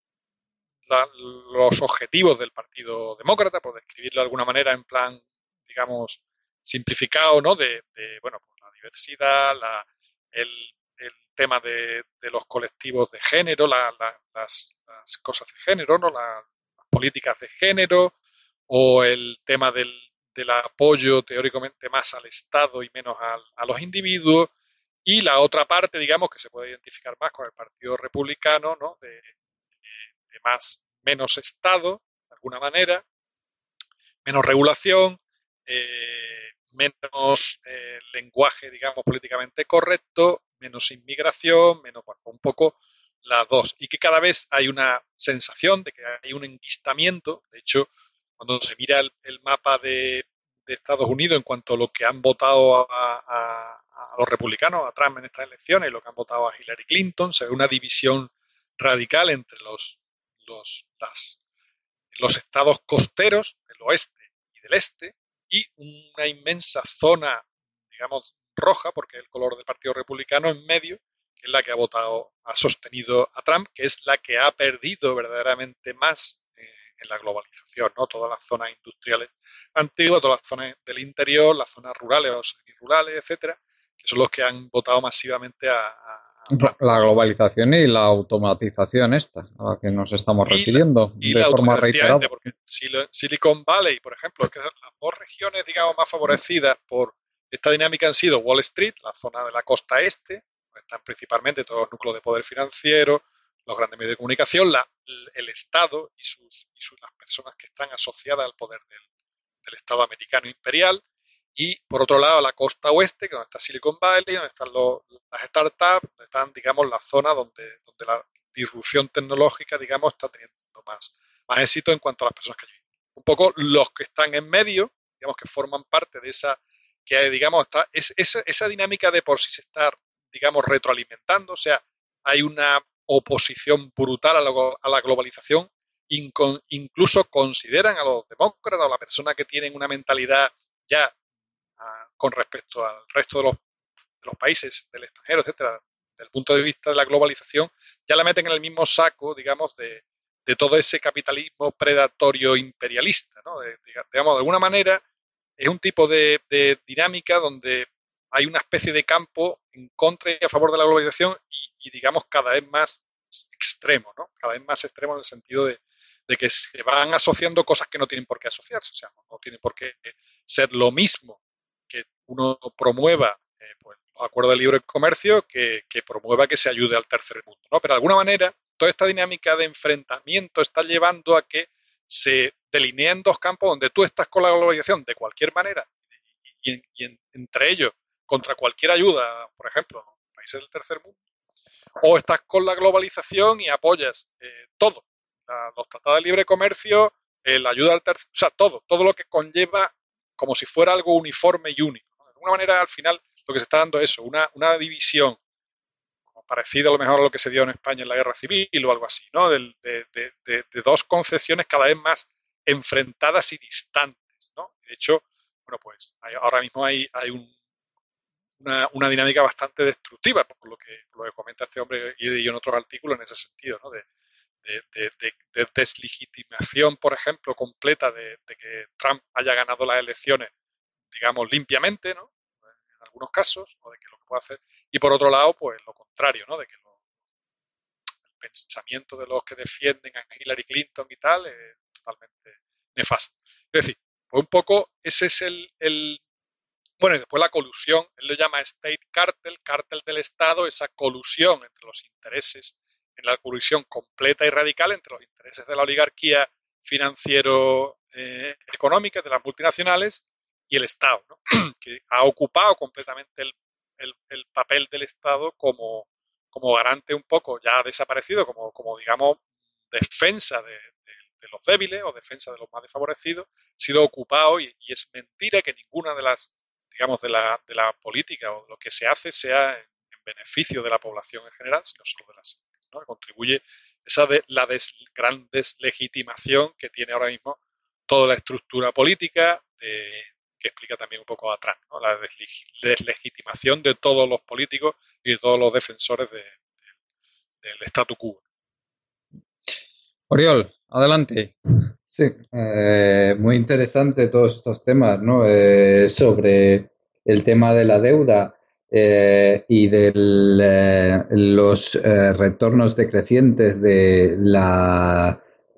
los objetivos del Partido Demócrata, por describirlo de alguna manera en plan, digamos, simplificado, ¿no? Bueno, pues la diversidad, el tema de los colectivos de género, las cosas de género, ¿no? Las políticas de género, o el tema del apoyo teóricamente más al Estado y menos a los individuos, y la otra parte, digamos, que se puede identificar más con el Partido Republicano, ¿no? De menos Estado, de alguna manera, menos regulación, menos lenguaje, digamos, políticamente correcto, menos inmigración, menos, bueno, un poco las dos. Y que cada vez hay una sensación de que hay un enquistamiento. De hecho, cuando se mira el mapa de Estados Unidos en cuanto a lo que han votado a los republicanos, a Trump en estas elecciones, y lo que han votado a Hillary Clinton, se ve una división radical entre los estados costeros del oeste y del este, y una inmensa zona, digamos, roja, porque es el color del Partido Republicano en medio, que es la que ha sostenido a Trump, que es la que ha perdido verdaderamente más en la globalización, ¿no? Todas las zonas industriales antiguas, todas las zonas del interior, las zonas rurales o semirurales, etcétera, que son los que han votado masivamente a Trump. La globalización y la automatización esta, a la que nos estamos refiriendo de forma reiterada. Porque Silicon Valley, por ejemplo, que las dos regiones, digamos, más favorecidas por esta dinámica han sido Wall Street, la zona de la costa este, donde están principalmente todos los núcleos de poder financiero, los grandes medios de comunicación, el Estado y las personas que están asociadas al poder del Estado americano imperial. Y por otro lado, la costa oeste, que donde está Silicon Valley, donde están las startups, donde están, digamos, las zonas donde la disrupción tecnológica, digamos, está teniendo más éxito en cuanto a las personas que allí viven. Un poco los que están en medio, digamos, que forman parte de esa, que digamos, esa dinámica de por sí se está, digamos, retroalimentando. O sea, hay una oposición brutal a la globalización. Incluso consideran a los demócratas o a la persona que tienen una mentalidad ya con respecto al resto de los países del extranjero, etcétera, desde el punto de vista de la globalización, ya la meten en el mismo saco, digamos, de todo ese capitalismo predatorio imperialista, ¿no? Digamos, de alguna manera es un tipo de dinámica donde hay una especie de campo en contra y a favor de la globalización y digamos, cada vez más más extremo, ¿no? Cada vez más extremo en el sentido de que se van asociando cosas que no tienen por qué asociarse, o sea, no tienen por qué ser lo mismo que uno promueva pues, los acuerdos de libre comercio que promueva que se ayude al tercer mundo, ¿no? Pero de alguna manera, toda esta dinámica de enfrentamiento está llevando a que se delineen dos campos donde tú estás con la globalización de cualquier manera entre ellos contra cualquier ayuda, por ejemplo, en los países del tercer mundo, o estás con la globalización y apoyas todo, los tratados de libre comercio, la ayuda al tercer, o sea, todo lo que conlleva como si fuera algo uniforme y único, ¿no? De alguna manera, al final, lo que se está dando es eso, una división parecida a lo mejor a lo que se dio en España en la Guerra Civil o algo así, ¿no? De dos concepciones cada vez más enfrentadas y distantes, ¿no? De hecho, bueno, pues ahora mismo hay una dinámica bastante destructiva, por lo que comenta este hombre y en otros artículos en ese sentido, ¿no? De deslegitimación, por ejemplo, completa de que Trump haya ganado las elecciones, digamos, limpiamente, ¿no? En algunos casos, o de que lo que puede hacer. Y por otro lado, pues lo contrario, ¿no? De que el pensamiento de los que defienden a Hillary Clinton y tal es totalmente nefasto. Es decir, pues un poco ese es bueno, y después la colusión, él lo llama State Cartel, cártel del Estado, esa colusión entre los intereses, en la colusión completa y radical entre los intereses de la oligarquía financiero-económica, de las multinacionales, y el Estado, ¿no? Que ha ocupado completamente el papel del Estado como garante un poco, ya ha desaparecido, como digamos, defensa de los débiles o defensa de los más desfavorecidos, ha sido ocupado y es mentira que ninguna de las digamos, de la política o de lo que se hace sea en beneficio de la población en general, sino solo de las élites, ¿no? Que contribuye esa gran deslegitimación que tiene ahora mismo toda la estructura política que explica también un poco atrás, ¿no? La deslegitimación de todos los políticos y de todos los defensores del statu quo. Oriol, adelante. Sí, muy interesante todos estos temas, ¿no? Sobre el tema de la deuda y de los retornos decrecientes de la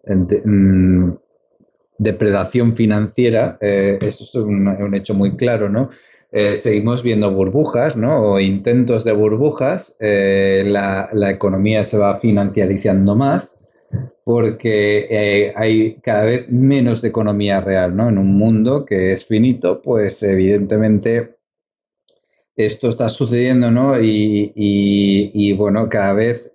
depredación financiera. Eso es un hecho muy claro, ¿no? Seguimos viendo burbujas, ¿no? O intentos de burbujas. La economía se va financiarizando más, porque hay cada vez menos de economía real, ¿no? En un mundo que es finito, pues evidentemente esto está sucediendo, ¿no? Y bueno, cada vez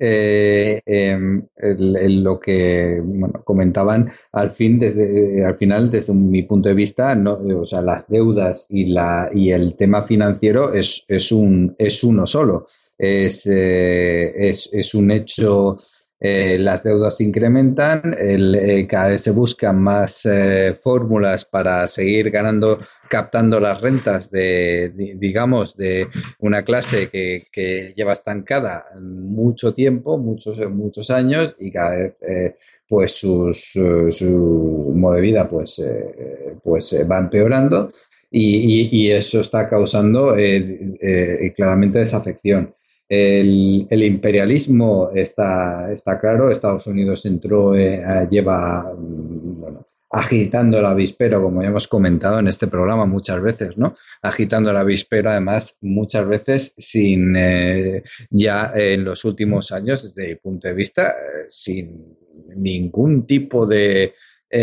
lo que bueno, comentaban al final, desde mi punto de vista, no, o sea, las deudas y el tema financiero es uno solo. Es un hecho. Las deudas se incrementan, cada vez se buscan más fórmulas para seguir captando las rentas digamos, de una clase que lleva estancada mucho tiempo, muchos años, y cada vez pues su modo de vida pues va empeorando, y eso está causando claramente desafección. El imperialismo está claro. Estados Unidos lleva bueno, agitando el avispero, como ya hemos comentado en este programa muchas veces, ¿no? Agitando el avispero, además, muchas veces sin ya en los últimos años, desde mi punto de vista, sin ningún tipo de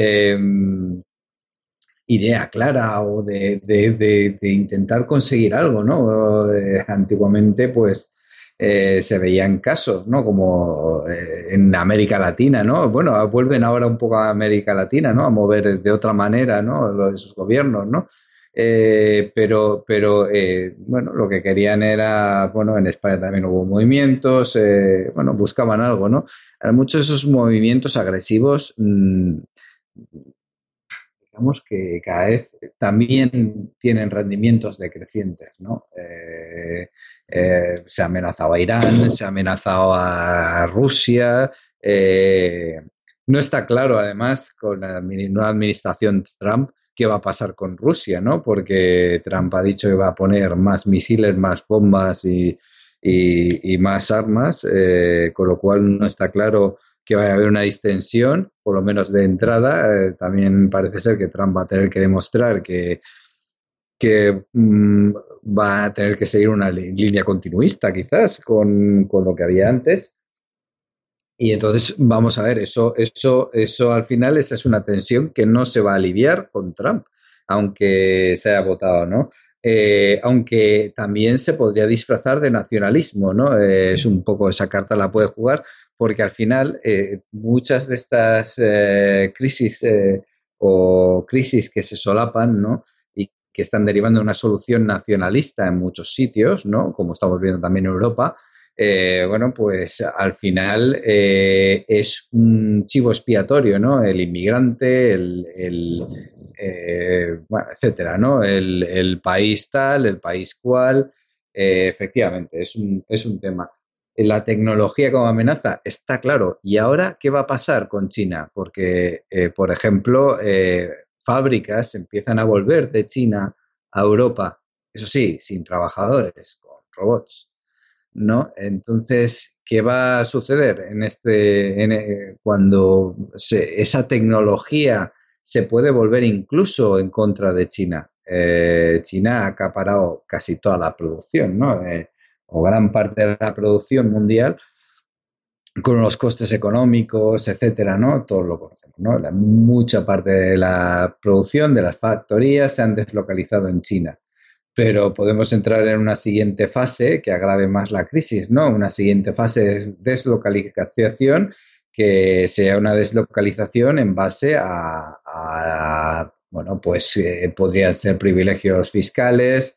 idea clara o de intentar conseguir algo, ¿no? Antiguamente, pues se veían casos, ¿no? Como en América Latina, ¿no? Bueno, vuelven ahora un poco a América Latina, ¿no? A mover de otra manera, ¿no? Sus gobiernos, ¿no? Pero bueno, lo que querían era, bueno, en España también hubo movimientos, bueno, buscaban algo, ¿no? Muchos de esos movimientos agresivos, digamos que cada vez también tienen rendimientos decrecientes, ¿no? Se ha amenazado a Irán, se ha amenazado a Rusia. No está claro, además, con la nueva administración Trump, qué va a pasar con Rusia, ¿no? Porque Trump ha dicho que va a poner más misiles, más bombas y y más armas, con lo cual no está claro que vaya a haber una distensión, por lo menos de entrada. También parece ser que Trump va a tener que demostrar que va a tener que seguir una línea continuista quizás con lo que había antes. Y entonces vamos a ver, eso al final esa es una tensión que no se va a aliviar con Trump, aunque se haya votado, ¿no? Aunque también se podría disfrazar de nacionalismo, ¿no? Es un poco esa carta la puede jugar, porque al final muchas de estas crisis o crisis que se solapan, ¿no? Y que están derivando de una solución nacionalista en muchos sitios, ¿no? Como estamos viendo también en Europa, bueno, pues al final es un chivo expiatorio, ¿no? El inmigrante, bueno, etcétera, ¿no? El país tal, el país cual, efectivamente, es un tema. La tecnología como amenaza está claro. ¿Y ahora qué va a pasar con China? Porque, por ejemplo, fábricas empiezan a volver de China a Europa, eso sí, sin trabajadores, con robots. ¿No? Entonces, ¿qué va a suceder cuando esa tecnología se puede volver incluso en contra de China? China ha acaparado casi toda la producción, ¿no? O gran parte de la producción mundial con los costes económicos, etcétera, ¿no? Todos lo conocemos, ¿no? Mucha parte de la producción de las factorías se han deslocalizado en China, pero podemos entrar en una siguiente fase que agrave más la crisis, ¿no? Una siguiente fase es deslocalización, que sea una deslocalización en base bueno, pues podrían ser privilegios fiscales,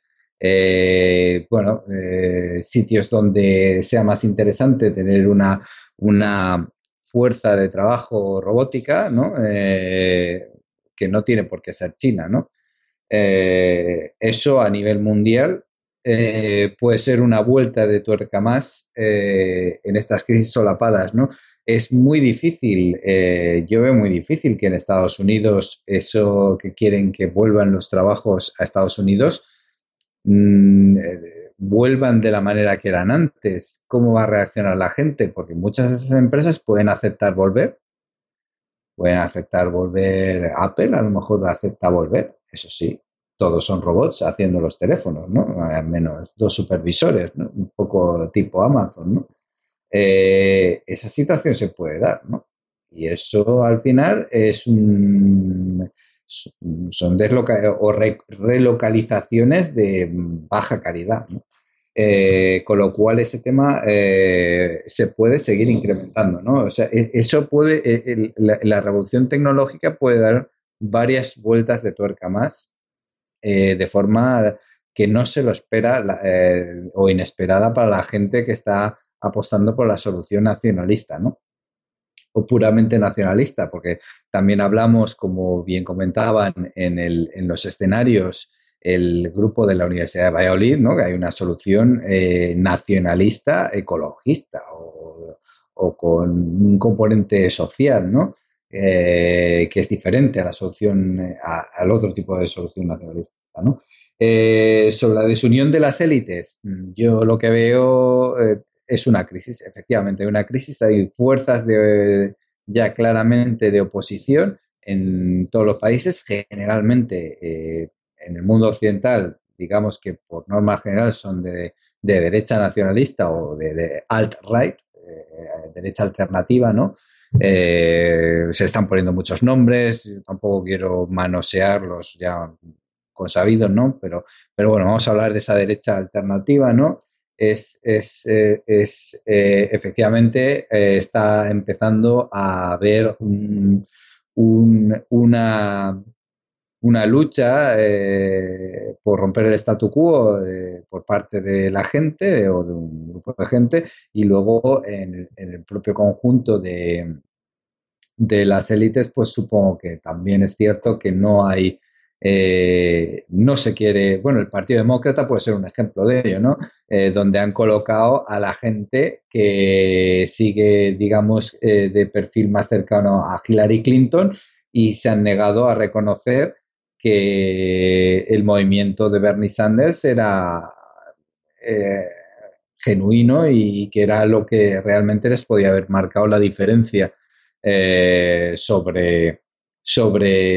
sitios donde sea más interesante tener una fuerza de trabajo robótica, ¿no? Que no tiene por qué ser China, ¿no? Eso a nivel mundial puede ser una vuelta de tuerca más en estas crisis solapadas, ¿no? Es muy difícil, yo veo muy difícil que en Estados Unidos eso que quieren que vuelvan los trabajos a Estados Unidos vuelvan de la manera que eran antes. ¿Cómo va a reaccionar la gente? Porque muchas de esas empresas pueden aceptar volver, Apple a lo mejor acepta volver, eso sí, todos son robots haciendo los teléfonos, ¿no? Al menos dos supervisores, ¿no? Un poco tipo Amazon, ¿no? Esa situación se puede dar, ¿no? Y eso al final son relocalizaciones de baja calidad, ¿no? Con lo cual ese tema se puede seguir incrementando, ¿no? O sea, eso puede, la revolución tecnológica puede dar varias vueltas de tuerca más de forma que no se lo espera o inesperada para la gente que está apostando por la solución nacionalista, ¿no? O puramente nacionalista, porque también hablamos, como bien comentaban, en los escenarios, el grupo de la Universidad de Valladolid, ¿no? Que hay una solución nacionalista, ecologista o con un componente social, ¿no? Que es diferente a la solución, al otro tipo de solución nacionalista, ¿no? Sobre la desunión de las élites, yo lo que veo es una crisis, efectivamente, una crisis. Hay fuerzas ya claramente de oposición en todos los países, generalmente en el mundo occidental, digamos que por norma general son de derecha nacionalista o de alt-right, derecha alternativa, ¿no? Se están poniendo muchos nombres, yo tampoco quiero manosearlos ya consabidos, ¿no? Pero bueno, vamos a hablar de esa derecha alternativa, ¿no? Efectivamente está empezando a haber una lucha por romper el statu quo por parte de la gente o de un grupo de gente y luego en el propio conjunto de las élites, pues supongo que también es cierto que no se quiere, bueno, el Partido Demócrata puede ser un ejemplo de ello, ¿no? Donde han colocado a la gente que sigue, digamos, de perfil más cercano a Hillary Clinton y se han negado a reconocer que el movimiento de Bernie Sanders era eh, genuino y que era lo que realmente les podía haber marcado la diferencia sobre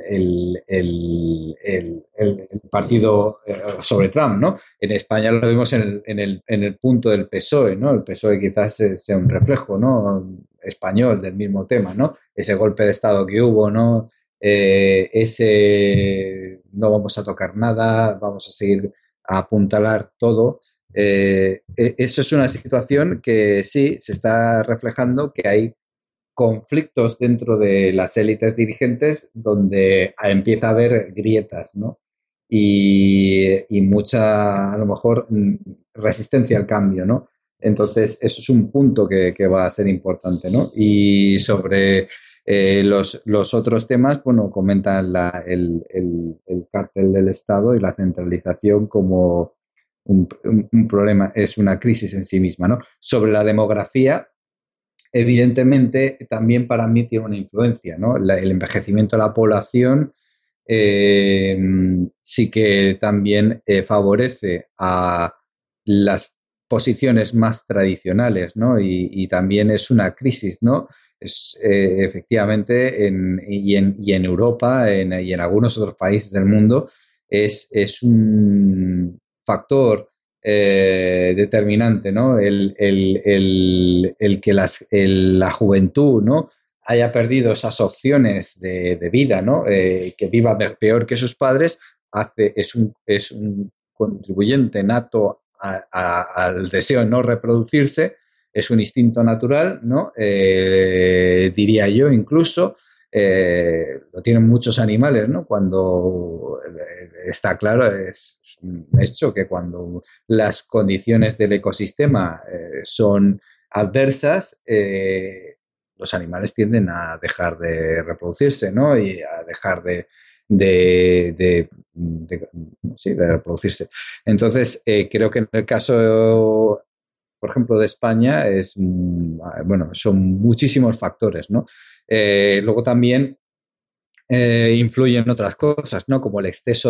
el partido, sobre Trump, ¿no? En España lo vimos en el punto del PSOE, ¿no? El PSOE quizás sea un reflejo, ¿no? Español del mismo tema, ¿no? Ese golpe de Estado que hubo, ¿no? Ese no vamos a tocar nada, vamos a seguir a apuntalar todo. Eso es una situación que sí se está reflejando, que hay conflictos dentro de las élites dirigentes donde empieza a haber grietas, ¿no? Y mucha, a lo mejor, resistencia al cambio, ¿no? Entonces, eso es un punto que va a ser importante, ¿no? Y sobre los otros temas, bueno, comentan el cártel del Estado y la centralización como un problema, es una crisis en sí misma, ¿no? Sobre la demografía, evidentemente también para mí tiene una influencia, ¿no? El envejecimiento de la población eh, sí que también favorece a las posiciones más tradicionales, ¿no? Y también es una crisis, ¿no? Es, efectivamente, en Europa y en algunos otros países del mundo es un factor determinante, ¿no? El que la juventud, ¿no? Haya perdido esas opciones de vida, ¿no? Que viva peor que sus padres, es un contribuyente nato al deseo de no reproducirse, es un instinto natural, ¿no? Diría yo incluso, lo tienen muchos animales, ¿no? Cuando está claro, es un hecho que cuando las condiciones del ecosistema son adversas, los animales tienden a dejar de reproducirse, ¿no? Y a dejar sí, de reproducirse. Entonces, creo que en el caso, por ejemplo, de España, bueno, son muchísimos factores, ¿no? Luego también influyen otras cosas, ¿no? Como el exceso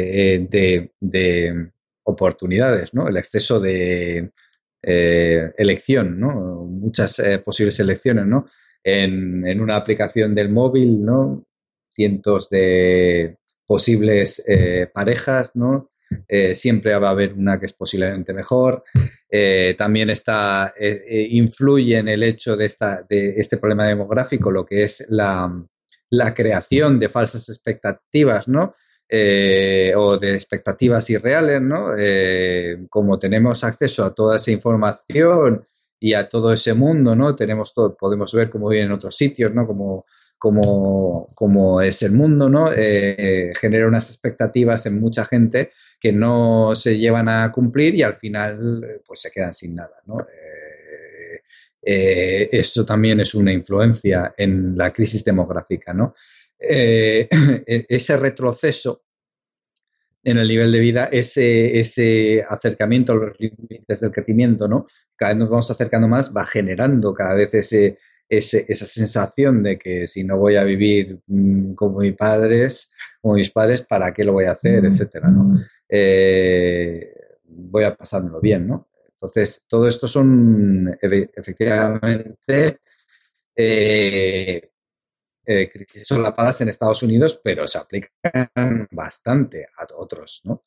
de oportunidades, ¿no? El exceso de elección, ¿no? Muchas posibles elecciones, ¿no? En una aplicación del móvil, ¿no? Cientos de posibles parejas, ¿no? Siempre va a haber una que es posiblemente mejor. También influye en el hecho de este problema demográfico lo que es la creación de falsas expectativas, ¿no? O de expectativas irreales, ¿no? Como tenemos acceso a toda esa información y a todo ese mundo, ¿no? Podemos ver cómo viven en otros sitios, ¿no? Como es el mundo, ¿no? Genera unas expectativas en mucha gente que no se llevan a cumplir y al final pues se quedan sin nada, ¿no? Esto también es una influencia en la crisis demográfica, ¿no? Ese retroceso en el nivel de vida, ese acercamiento a los límites del crecimiento, ¿no? Cada vez nos vamos acercando más, va generando cada vez esa sensación de que si no voy a vivir como mis padres, ¿para qué lo voy a hacer? Etcétera, ¿no? Voy a pasármelo bien, ¿no? Entonces, todo esto son efectivamente crisis solapadas en Estados Unidos, pero se aplican bastante a otros, ¿no?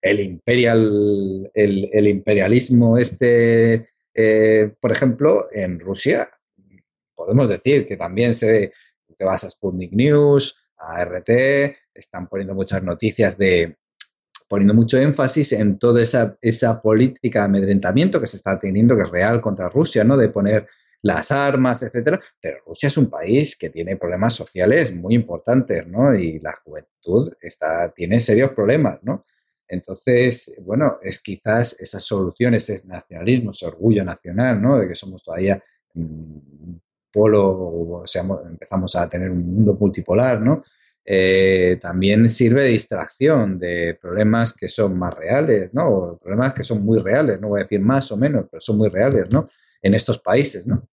El imperialismo por ejemplo, en Rusia, podemos decir que también te vas a Sputnik News, a RT, están poniendo muchas noticias poniendo mucho énfasis en toda esa política de amedrentamiento que se está teniendo, que es real contra Rusia, ¿no? De poner las armas, etcétera. Pero Rusia es un país que tiene problemas sociales muy importantes, ¿no? Y la juventud tiene serios problemas, ¿no? Entonces, bueno, es quizás esas soluciones, ese nacionalismo, ese orgullo nacional, ¿no? De que somos todavía un polo, o sea, empezamos a tener un mundo multipolar, ¿no? También sirve de distracción de problemas que son más reales, ¿no? O problemas que son muy reales, no voy a decir más o menos, pero son muy reales, ¿no? En estos países, ¿no?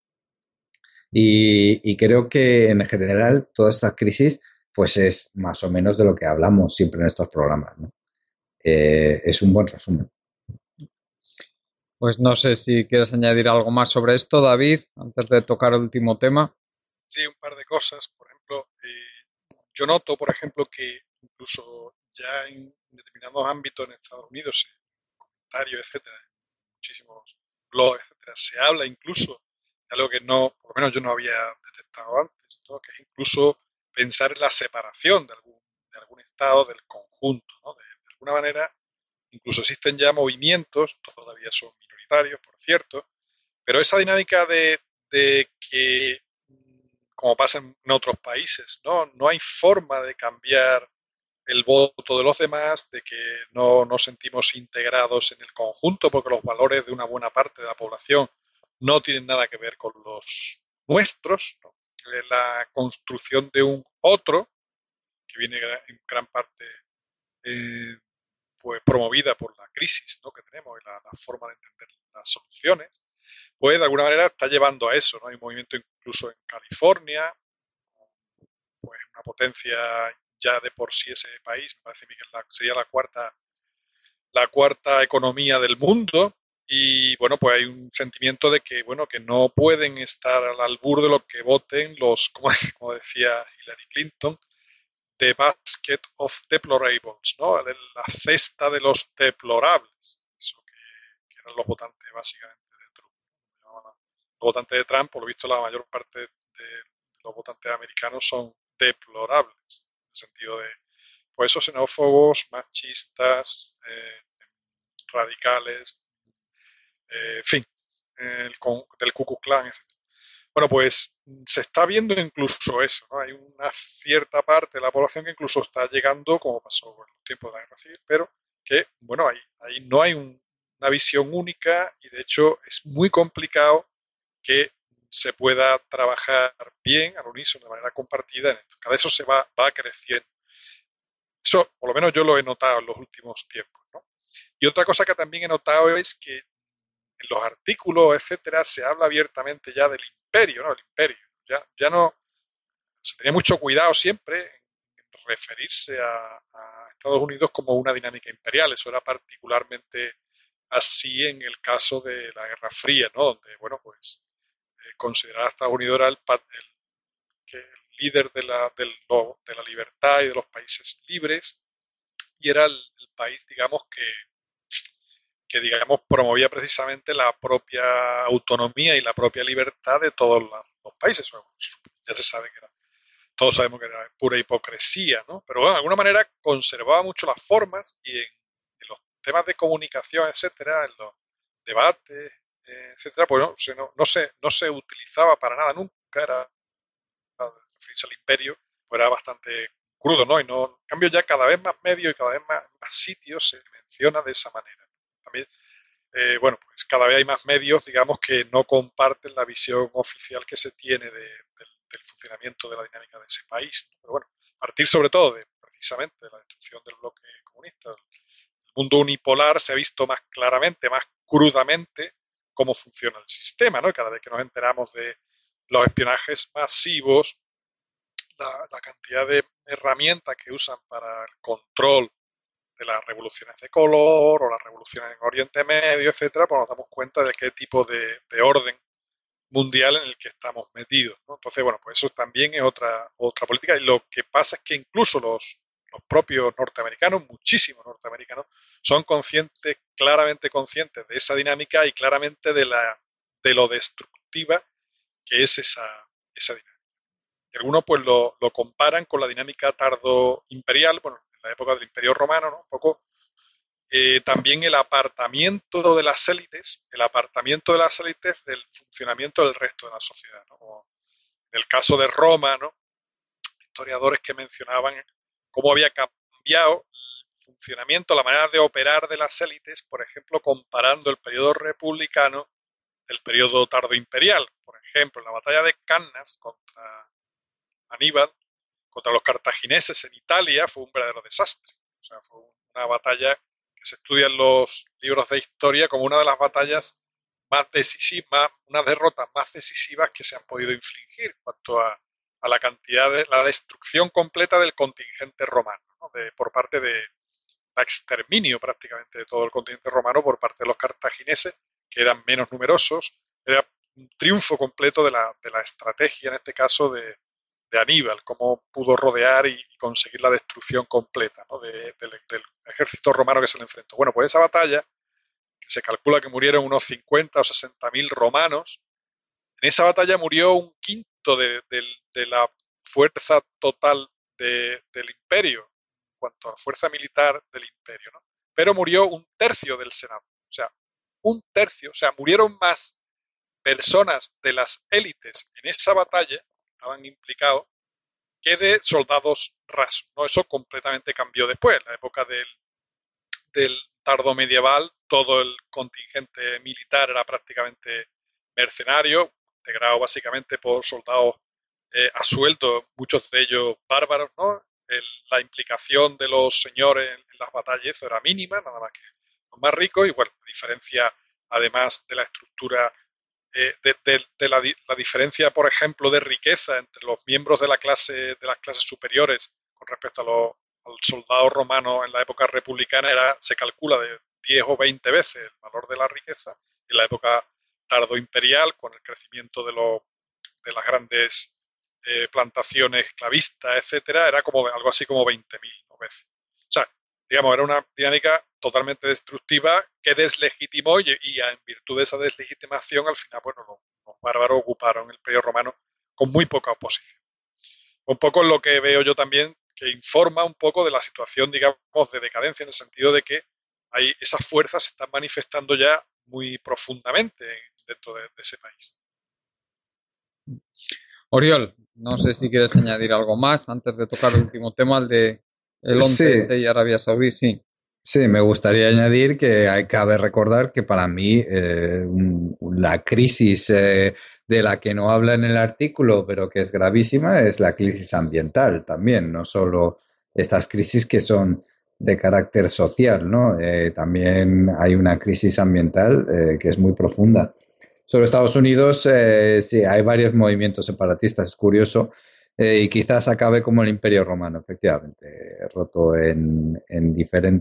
Y creo que en general toda esta crisis pues es más o menos de lo que hablamos siempre en estos programas, ¿no? Es un buen resumen. Pues no sé si quieres añadir algo más sobre esto, David, antes de tocar el último tema. Sí, un par de cosas. Por ejemplo, yo noto, por ejemplo, que incluso ya en determinados ámbitos en Estados Unidos, en comentarios, etcétera, en muchísimos blogs, etcétera, se habla incluso de algo que no, por lo menos yo no había detectado antes, ¿no? Que es incluso pensar en la separación de algún estado del conjunto, ¿no? De alguna manera, incluso existen ya movimientos, todavía son minoritarios, por cierto, pero esa dinámica de que, como pasa en otros países, ¿no? No hay forma de cambiar el voto de los demás, de que no nos sentimos integrados en el conjunto, porque los valores de una buena parte de la población no tienen nada que ver con los nuestros, ¿no? La construcción de un otro, que viene en gran parte eh, pues promovida por la crisis, ¿no? Que tenemos y la forma de entender las soluciones, pues de alguna manera está llevando a eso, ¿no? Hay un movimiento incluso en California, pues una potencia ya de por sí ese país, me parece que sería la cuarta economía del mundo, y bueno, pues hay un sentimiento de que, bueno, que no pueden estar al albur de lo que voten los, como decía Hillary Clinton, the basket of deplorables, ¿no? La cesta de los deplorables, eso que eran los votantes básicamente de Trump. Los votantes de Trump, por lo visto, la mayor parte de los votantes americanos son deplorables, en el sentido de, pues esos xenófobos, machistas, radicales, en fin, del Ku Klux Klan, etc. Bueno, pues se está viendo incluso eso, ¿no? Hay una cierta parte de la población que incluso está llegando, como pasó en los tiempos de la guerra civil, pero que, bueno, ahí no hay una visión única y de hecho es muy complicado que se pueda trabajar bien al unísono de manera compartida en esto. Cada vez eso va creciendo. Eso, por lo menos yo lo he notado en los últimos tiempos, ¿no? Y otra cosa que también he notado es que en los artículos, etcétera, se habla abiertamente ya del imperio, ¿no? El imperio. Ya no, se tenía mucho cuidado siempre en referirse a Estados Unidos como una dinámica imperial. Eso era particularmente así en el caso de la Guerra Fría, ¿no? Donde, bueno, pues considerar a Estados Unidos era el líder de la libertad y de los países libres, y era el país, digamos, que digamos promovía precisamente la propia autonomía y la propia libertad de todos los países. Bueno, ya se sabe que era, todos sabemos que era pura hipocresía, ¿no? Pero bueno, de alguna manera conservaba mucho las formas y en los temas de comunicación, etcétera, en los debates, etcétera, pues no se utilizaba para nada nunca, era referirse al imperio, pues era bastante crudo, ¿no? Y no, en cambio ya cada vez más medios y cada vez más sitios se menciona de esa manera. También bueno, pues cada vez hay más medios, digamos, que no comparten la visión oficial que se tiene del funcionamiento de la dinámica de ese país. Pero bueno, a partir sobre todo de precisamente de la destrucción del bloque comunista, el mundo unipolar se ha visto más claramente, más crudamente cómo funciona el sistema, ¿no? Y cada vez que nos enteramos de los espionajes masivos, la cantidad de herramientas que usan para el control de las revoluciones de color o las revoluciones en Oriente Medio, etcétera, pues nos damos cuenta de qué tipo de orden mundial en el que estamos metidos, ¿no? Entonces, bueno, pues eso también es otra política. Y lo que pasa es que incluso los propios norteamericanos, muchísimos norteamericanos, son conscientes, claramente conscientes de esa dinámica y claramente de lo destructiva que es esa dinámica. Y algunos pues lo comparan con la dinámica tardo-imperial, bueno, en la época del Imperio Romano, ¿no? Un poco también el apartamiento de las élites del funcionamiento del resto de la sociedad, ¿no? Como en el caso de Roma, ¿no? Historiadores que mencionaban cómo había cambiado el funcionamiento, la manera de operar de las élites, por ejemplo, comparando el periodo republicano del periodo tardoimperial. Por ejemplo, en la batalla de Cannas contra Aníbal, contra los cartagineses en Italia, fue un verdadero desastre. O sea, fue una batalla que se estudia en los libros de historia como una de las batallas más decisivas, unas derrotas más decisivas que se han podido infligir en cuanto a la cantidad de la destrucción completa del contingente romano, ¿no? Por parte de la exterminio prácticamente de todo el contingente romano por parte de los cartagineses, que eran menos numerosos. Era un triunfo completo de la estrategia, en este caso, de Aníbal, cómo pudo rodear y conseguir la destrucción completa, ¿no? del ejército romano que se le enfrentó. Bueno, pues esa batalla, que se calcula que murieron unos 50 o 60.000 romanos, en esa batalla murió un quinto de la fuerza total del imperio, en cuanto a la fuerza militar del imperio, ¿no? Pero murió un tercio del Senado. O sea, un tercio, o sea, murieron más personas de las élites en esa batalla, estaban implicados, que de soldados rasos, ¿no? Eso completamente cambió después. En la época del tardo medieval, todo el contingente militar era prácticamente mercenario, integrado básicamente por soldados a sueldo, muchos de ellos bárbaros, ¿no? La implicación de los señores en las batallas era mínima, nada más que los más ricos, y bueno, la diferencia, además de la estructura, la diferencia, por ejemplo, de riqueza entre los miembros de de las clases superiores con respecto al soldado romano en la época republicana se calcula de 10 o 20 veces el valor de la riqueza. En la época tardo imperial, con el crecimiento de las grandes plantaciones esclavistas, etcétera, era como algo así como 20.000 veces. O sea, digamos, era una dinámica totalmente destructiva que deslegitimó y en virtud de esa deslegitimación, al final, bueno, los bárbaros ocuparon el Imperio Romano con muy poca oposición. Un poco es lo que veo yo también, que informa un poco de la situación, digamos, de decadencia, en el sentido de que esas fuerzas se están manifestando ya muy profundamente dentro de ese país. Oriol, no sé si quieres añadir algo más antes de tocar el último tema, el de el 11S y Arabia Saudí. Sí. Sí, me gustaría añadir que cabe recordar que para mí la crisis de la que no habla en el artículo, pero que es gravísima, es la crisis ambiental también, no solo estas crisis que son de carácter social, ¿no? También hay una crisis ambiental que es muy profunda. Sobre Estados Unidos, sí, hay varios movimientos separatistas, es curioso. Y quizás acabe como el Imperio Romano, efectivamente, roto en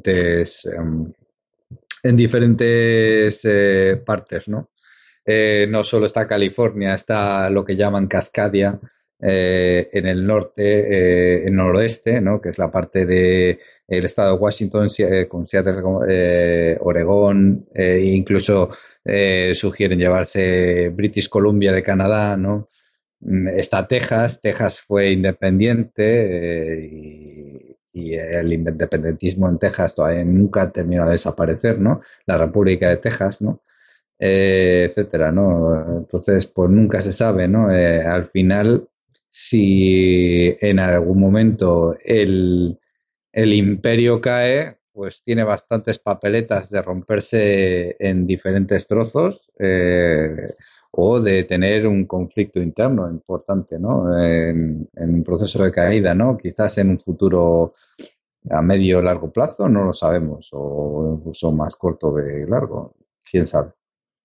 diferentes partes, ¿no? No solo está California, está lo que llaman Cascadia en el norte, en noroeste, ¿no? Que es la parte de el estado de Washington con Seattle, Oregón, e incluso sugieren llevarse British Columbia de Canadá, ¿no? Está Texas. Texas fue independiente y el independentismo en Texas todavía nunca ha terminado de desaparecer, ¿no? La República de Texas, ¿no? Etcétera, ¿no? Entonces, pues nunca se sabe, ¿no? Al final, si en algún momento el imperio cae, pues tiene bastantes papeletas de romperse en diferentes trozos o de tener un conflicto interno importante, ¿no? En un proceso de caída, ¿no? Quizás en un futuro a medio o largo plazo, no lo sabemos, o incluso más corto de largo, quién sabe.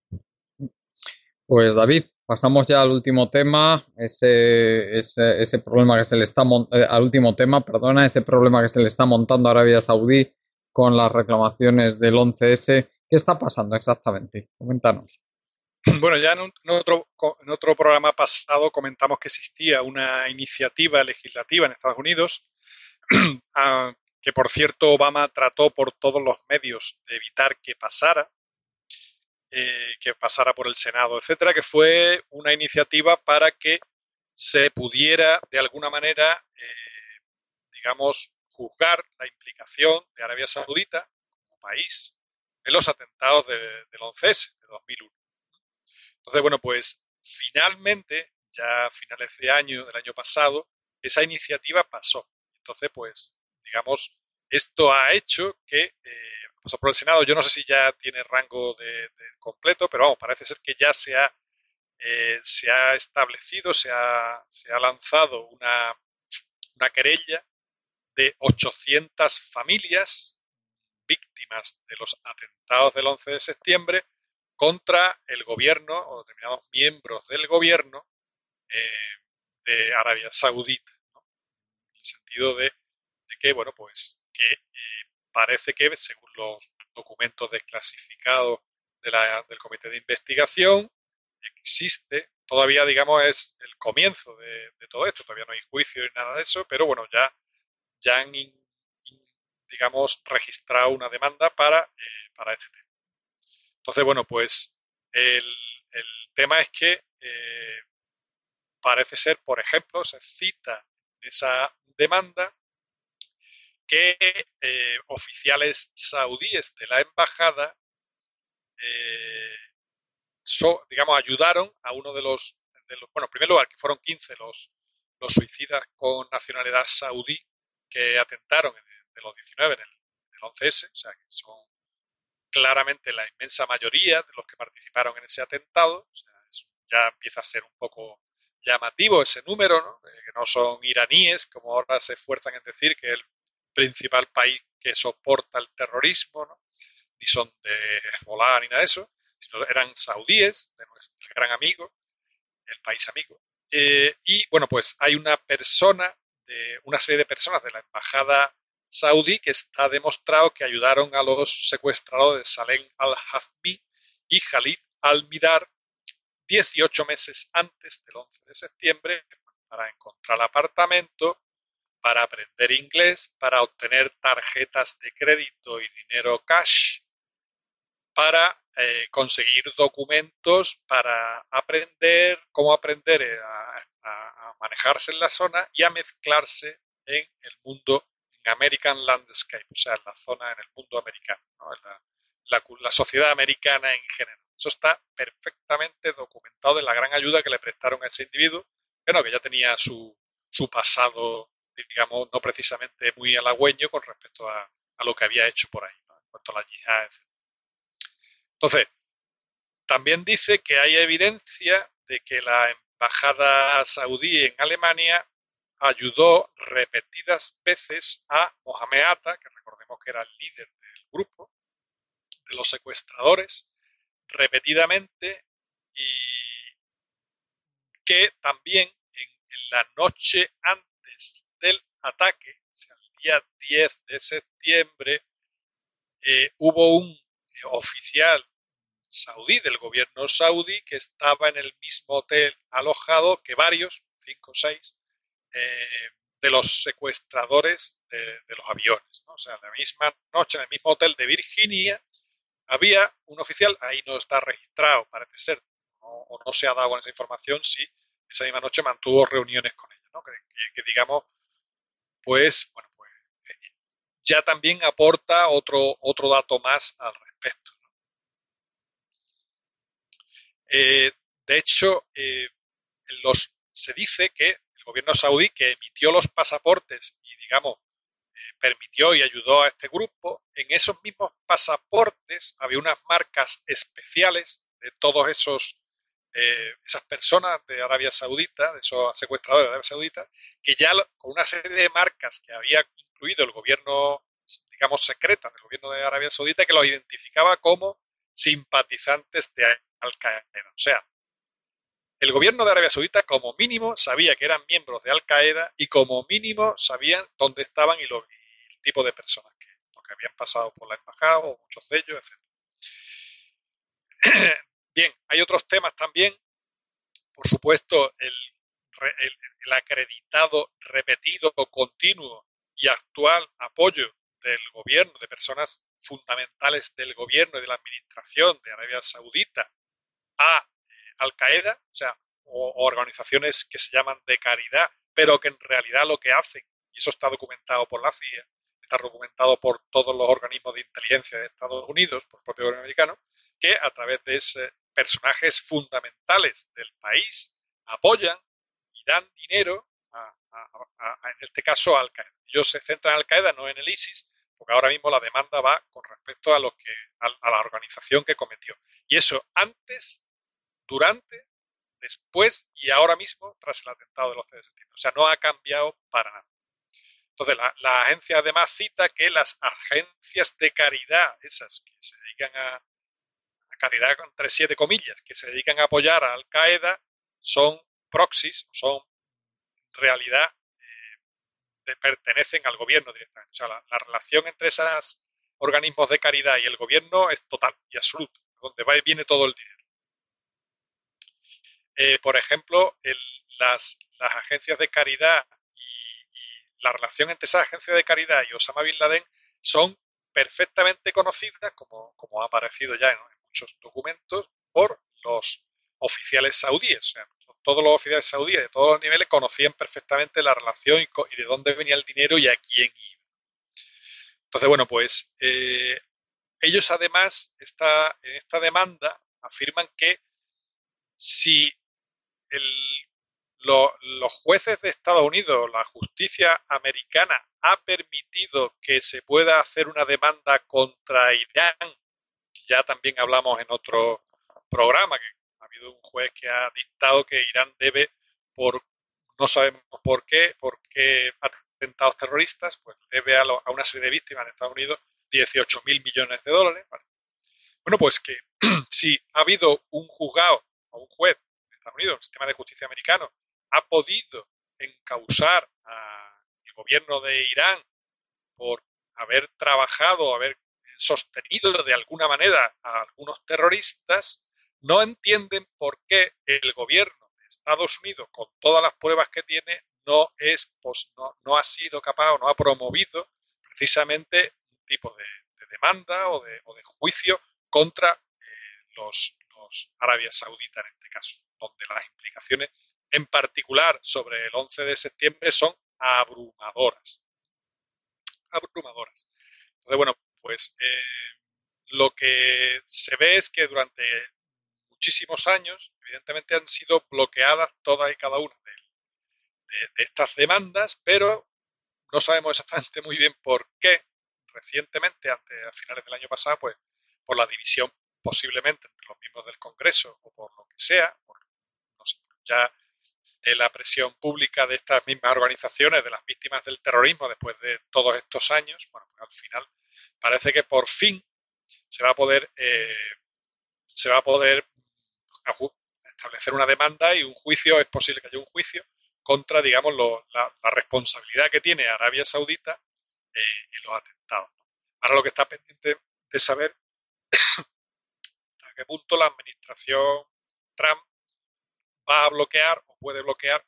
Pues David, pasamos ya al último tema, ese problema que se le está al último tema, perdona, ese problema que se le está montando a Arabia Saudí con las reclamaciones del 11S. ¿Qué está pasando exactamente? Coméntanos. Bueno, ya en otro programa pasado comentamos que existía una iniciativa legislativa en Estados Unidos que, por cierto, Obama trató por todos los medios de evitar que pasara por el Senado, etcétera, que fue una iniciativa para que se pudiera, de alguna manera, digamos, juzgar la implicación de Arabia Saudita como país en los atentados del 11S de 2001. Entonces, bueno, pues finalmente, ya a finales de año, del año pasado, esa iniciativa pasó. Entonces, pues, digamos, esto ha hecho que pasó por el Senado. Yo no sé si ya tiene rango de completo, pero vamos, parece ser que ya se ha establecido, se ha lanzado una querella de 800 familias víctimas de los atentados del 11 de septiembre contra el gobierno o determinados miembros del gobierno de Arabia Saudita, ¿no? En el sentido de que, bueno, pues que parece que, según los documentos desclasificados del comité de investigación. Existe, todavía digamos es el comienzo de todo esto, todavía no hay juicio ni nada de eso, pero bueno, ya han digamos registrado una demanda para este tema. Entonces, bueno, pues el tema es que parece ser, por ejemplo, se cita en esa demanda que oficiales saudíes de la embajada digamos, ayudaron a uno de los, bueno, en primer lugar, que fueron 15 los suicidas con nacionalidad saudí que atentaron de los 19 en el 11S, o sea, que son claramente la inmensa mayoría de los que participaron en ese atentado, o sea, ya empieza a ser un poco llamativo ese número, ¿no? Que no son iraníes, como ahora se esfuerzan en decir que es el principal país que soporta el terrorismo, ¿no? Ni son de Hezbollah ni nada de eso, sino eran saudíes, de nuestro gran amigo, el país amigo. Y bueno, pues hay una serie de personas de la embajada saudí que está demostrado que ayudaron a los secuestradores de Salem al-Hazmi y Khalid al-Midar 18 meses antes del 11 de septiembre para encontrar apartamento, para aprender inglés, para obtener tarjetas de crédito y dinero cash, para conseguir documentos, para aprender cómo aprender a manejarse en la zona y a mezclarse en el mundo, en American Landscape, o sea, en la zona, en el mundo americano, ¿no? En la sociedad americana en general. Eso está perfectamente documentado de la gran ayuda que le prestaron a ese individuo, que ya tenía su pasado, digamos, no precisamente muy halagüeño con respecto a lo que había hecho por ahí, ¿no? En cuanto a la yihad, etc. Entonces, también dice que hay evidencia de que la embajada saudí en Alemania ayudó repetidas veces a Mohamed Atta, que recordemos que era el líder del grupo de los secuestradores, repetidamente, y que también en la noche antes del ataque, o sea, el día 10 de septiembre, hubo un oficial saudí, del gobierno saudí, que estaba en el mismo hotel alojado que varios, 5 o 6, de los secuestradores de los aviones, ¿no? O sea, la misma noche, en el mismo hotel de Virginia, había un oficial, ahí no está registrado, parece ser, o no se ha dado con esa información, si esa misma noche mantuvo reuniones con ella, ¿no? Que digamos, pues, bueno, pues ya también aporta otro dato más al respecto. De hecho, se dice que el gobierno saudí, que emitió los pasaportes y, digamos, permitió y ayudó a este grupo, en esos mismos pasaportes había unas marcas especiales de todos esas personas de Arabia Saudita, de esos secuestradores de Arabia Saudita, que ya con una serie de marcas que había incluido el gobierno, digamos, secretas del gobierno de Arabia Saudita, que los identificaba como simpatizantes de Al-Qaeda. O sea, el gobierno de Arabia Saudita como mínimo sabía que eran miembros de Al-Qaeda y como mínimo sabían dónde estaban y el tipo de personas que habían pasado por la embajada, o muchos de ellos, etc. Bien, hay otros temas también. Por supuesto, el acreditado, repetido, continuo y actual apoyo del gobierno, de personas fundamentales del gobierno y de la administración de Arabia Saudita a Al-Qaeda, o sea, o organizaciones que se llaman de caridad, pero que en realidad lo que hacen, y eso está documentado por la CIA, está documentado por todos los organismos de inteligencia de Estados Unidos, por el propio gobierno americano, que a través de personajes fundamentales del país apoyan y dan dinero en este caso a Al-Qaeda. Ellos se centran en Al-Qaeda, no en el ISIS, porque ahora mismo la demanda va con respecto a la organización que cometió. Y eso antes, durante, después y ahora mismo tras el atentado del 11 de septiembre. O sea, no ha cambiado para nada. Entonces, la agencia además cita que las agencias de caridad, esas que se dedican a caridad entre 7 comillas, que se dedican a apoyar a Al-Qaeda, son proxies, son en realidad pertenecen al gobierno directamente. O sea, la relación entre esos organismos de caridad y el gobierno es total y absoluta. donde va y viene todo el dinero. Por ejemplo, las agencias de caridad y la relación entre esas agencias de caridad y Osama Bin Laden son perfectamente conocidas, como ha aparecido ya en muchos documentos, por los oficiales saudíes. O sea, todos los oficiales saudíes de todos los niveles conocían perfectamente la relación y de dónde venía el dinero y a quién iba. Entonces, bueno, pues ellos además, en esta demanda, afirman que si los jueces de Estados Unidos, la justicia americana, ha permitido que se pueda hacer una demanda contra Irán, que ya también hablamos en otro programa, que ha habido un juez que ha dictado que Irán debe, no sabemos por qué atentados terroristas, pues debe a una serie de víctimas de Estados Unidos 18.000 millones de dólares. ¿Vale? Bueno, pues que si ha habido un juzgado o un juez de Estados Unidos, el sistema de justicia americano, ha podido encausar al gobierno de Irán por haber trabajado, haber sostenido de alguna manera a algunos terroristas, no entienden por qué el gobierno de Estados Unidos, con todas las pruebas que tiene, no ha sido capaz o no ha promovido precisamente un tipo de demanda o de juicio contra los Arabia Saudita en este caso, donde las implicaciones en particular sobre el 11 de septiembre son abrumadoras. Entonces, bueno, pues lo que se ve es que durante muchísimos años, evidentemente, han sido bloqueadas todas y cada una de estas demandas, pero no sabemos exactamente muy bien por qué. Recientemente, a finales del año pasado, pues por la división posiblemente entre los miembros del Congreso o por lo que sea, no sé, ya la presión pública de estas mismas organizaciones, de las víctimas del terrorismo después de todos estos años, bueno, pues al final parece que por fin se va a poder establecer una demanda y un juicio, es posible que haya un juicio contra, digamos, la responsabilidad que tiene Arabia Saudita en los atentados. Ahora lo que está pendiente de saber hasta qué punto la administración Trump va a bloquear o puede bloquear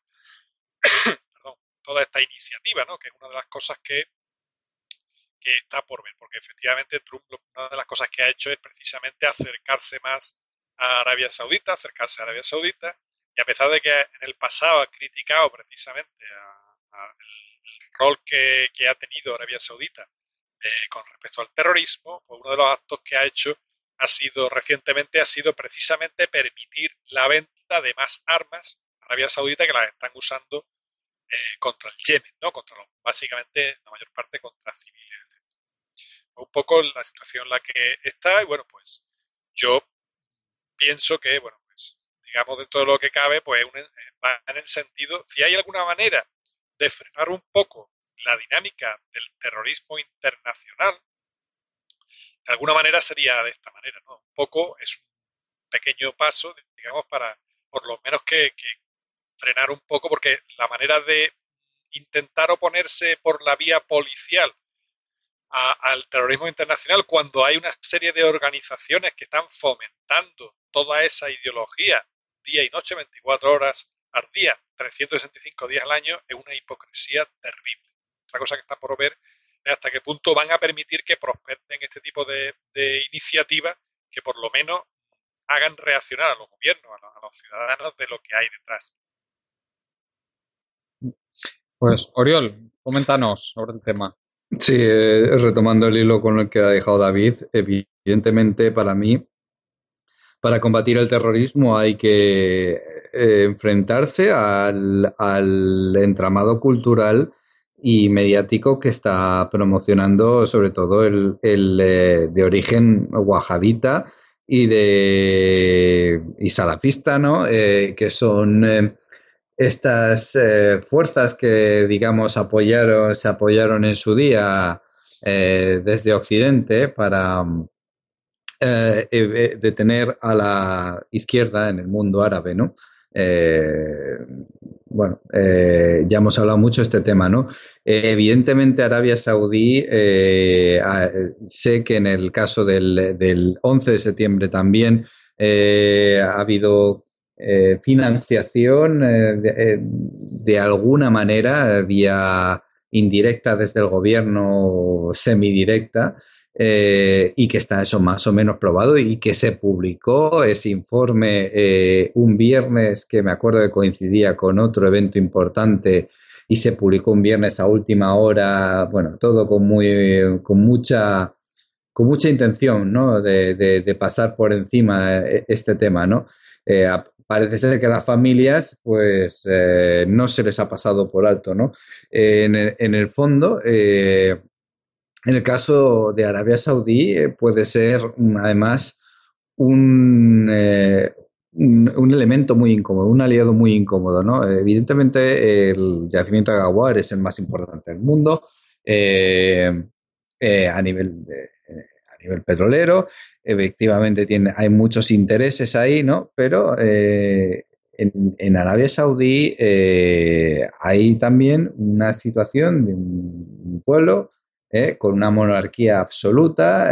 toda esta iniciativa, ¿no? Que es una de las cosas que está por ver, porque efectivamente Trump una de las cosas que ha hecho es precisamente acercarse más a Arabia Saudita, y a pesar de que en el pasado ha criticado precisamente el rol que ha tenido Arabia Saudita con respecto al terrorismo, pues uno de los actos que ha hecho recientemente ha sido precisamente permitir la venta de más armas a Arabia Saudita, que las están usando contra el Yemen, ¿no? Básicamente, la mayor parte contra civiles. Un poco la situación en la que está, y bueno, pues yo pienso que, bueno, pues digamos dentro de lo que cabe, pues va en el sentido, si hay alguna manera de frenar un poco la dinámica del terrorismo internacional, de alguna manera sería de esta manera, ¿no? Un poco es un pequeño paso, digamos, para por lo menos que frenar un poco, porque la manera de intentar oponerse por la vía policial al terrorismo internacional, cuando hay una serie de organizaciones que están fomentando toda esa ideología día y noche, 24 horas al día, 365 días al año, es una hipocresía terrible. Otra cosa que está por ver es hasta qué punto van a permitir que prosperen este tipo de iniciativas que por lo menos hagan reaccionar a los gobiernos, a los ciudadanos de lo que hay detrás. Pues, Oriol, coméntanos sobre el tema. Sí, retomando el hilo con el que ha dejado David, evidentemente para mí, para combatir el terrorismo hay que enfrentarse al entramado cultural y mediático que está promocionando sobre todo el de origen wahabita y salafista, ¿no? Que son estas fuerzas que, digamos, se apoyaron en su día desde Occidente para detener a la izquierda en el mundo árabe, ¿no? bueno, ya hemos hablado mucho de este tema, ¿no? Evidentemente Arabia Saudí, sé que en el caso del 11 de septiembre también ha habido financiación de alguna manera, vía indirecta desde el gobierno, semidirecta, y que está eso más o menos probado y que se publicó ese informe un viernes que me acuerdo que coincidía con otro evento importante y se publicó un viernes a última hora, bueno, todo con mucha intención, ¿no? De pasar por encima este tema, ¿no? Parece ser que a las familias pues no se les ha pasado por alto, ¿no? En el fondo, en el caso de Arabia Saudí, puede ser además un, eh, un elemento muy incómodo, un aliado muy incómodo, ¿no? Evidentemente, el yacimiento de Aguar es el más importante del mundo eh, a nivel petrolero. Efectivamente, hay muchos intereses ahí, ¿no? Pero en Arabia Saudí hay también una situación de un pueblo con una monarquía absoluta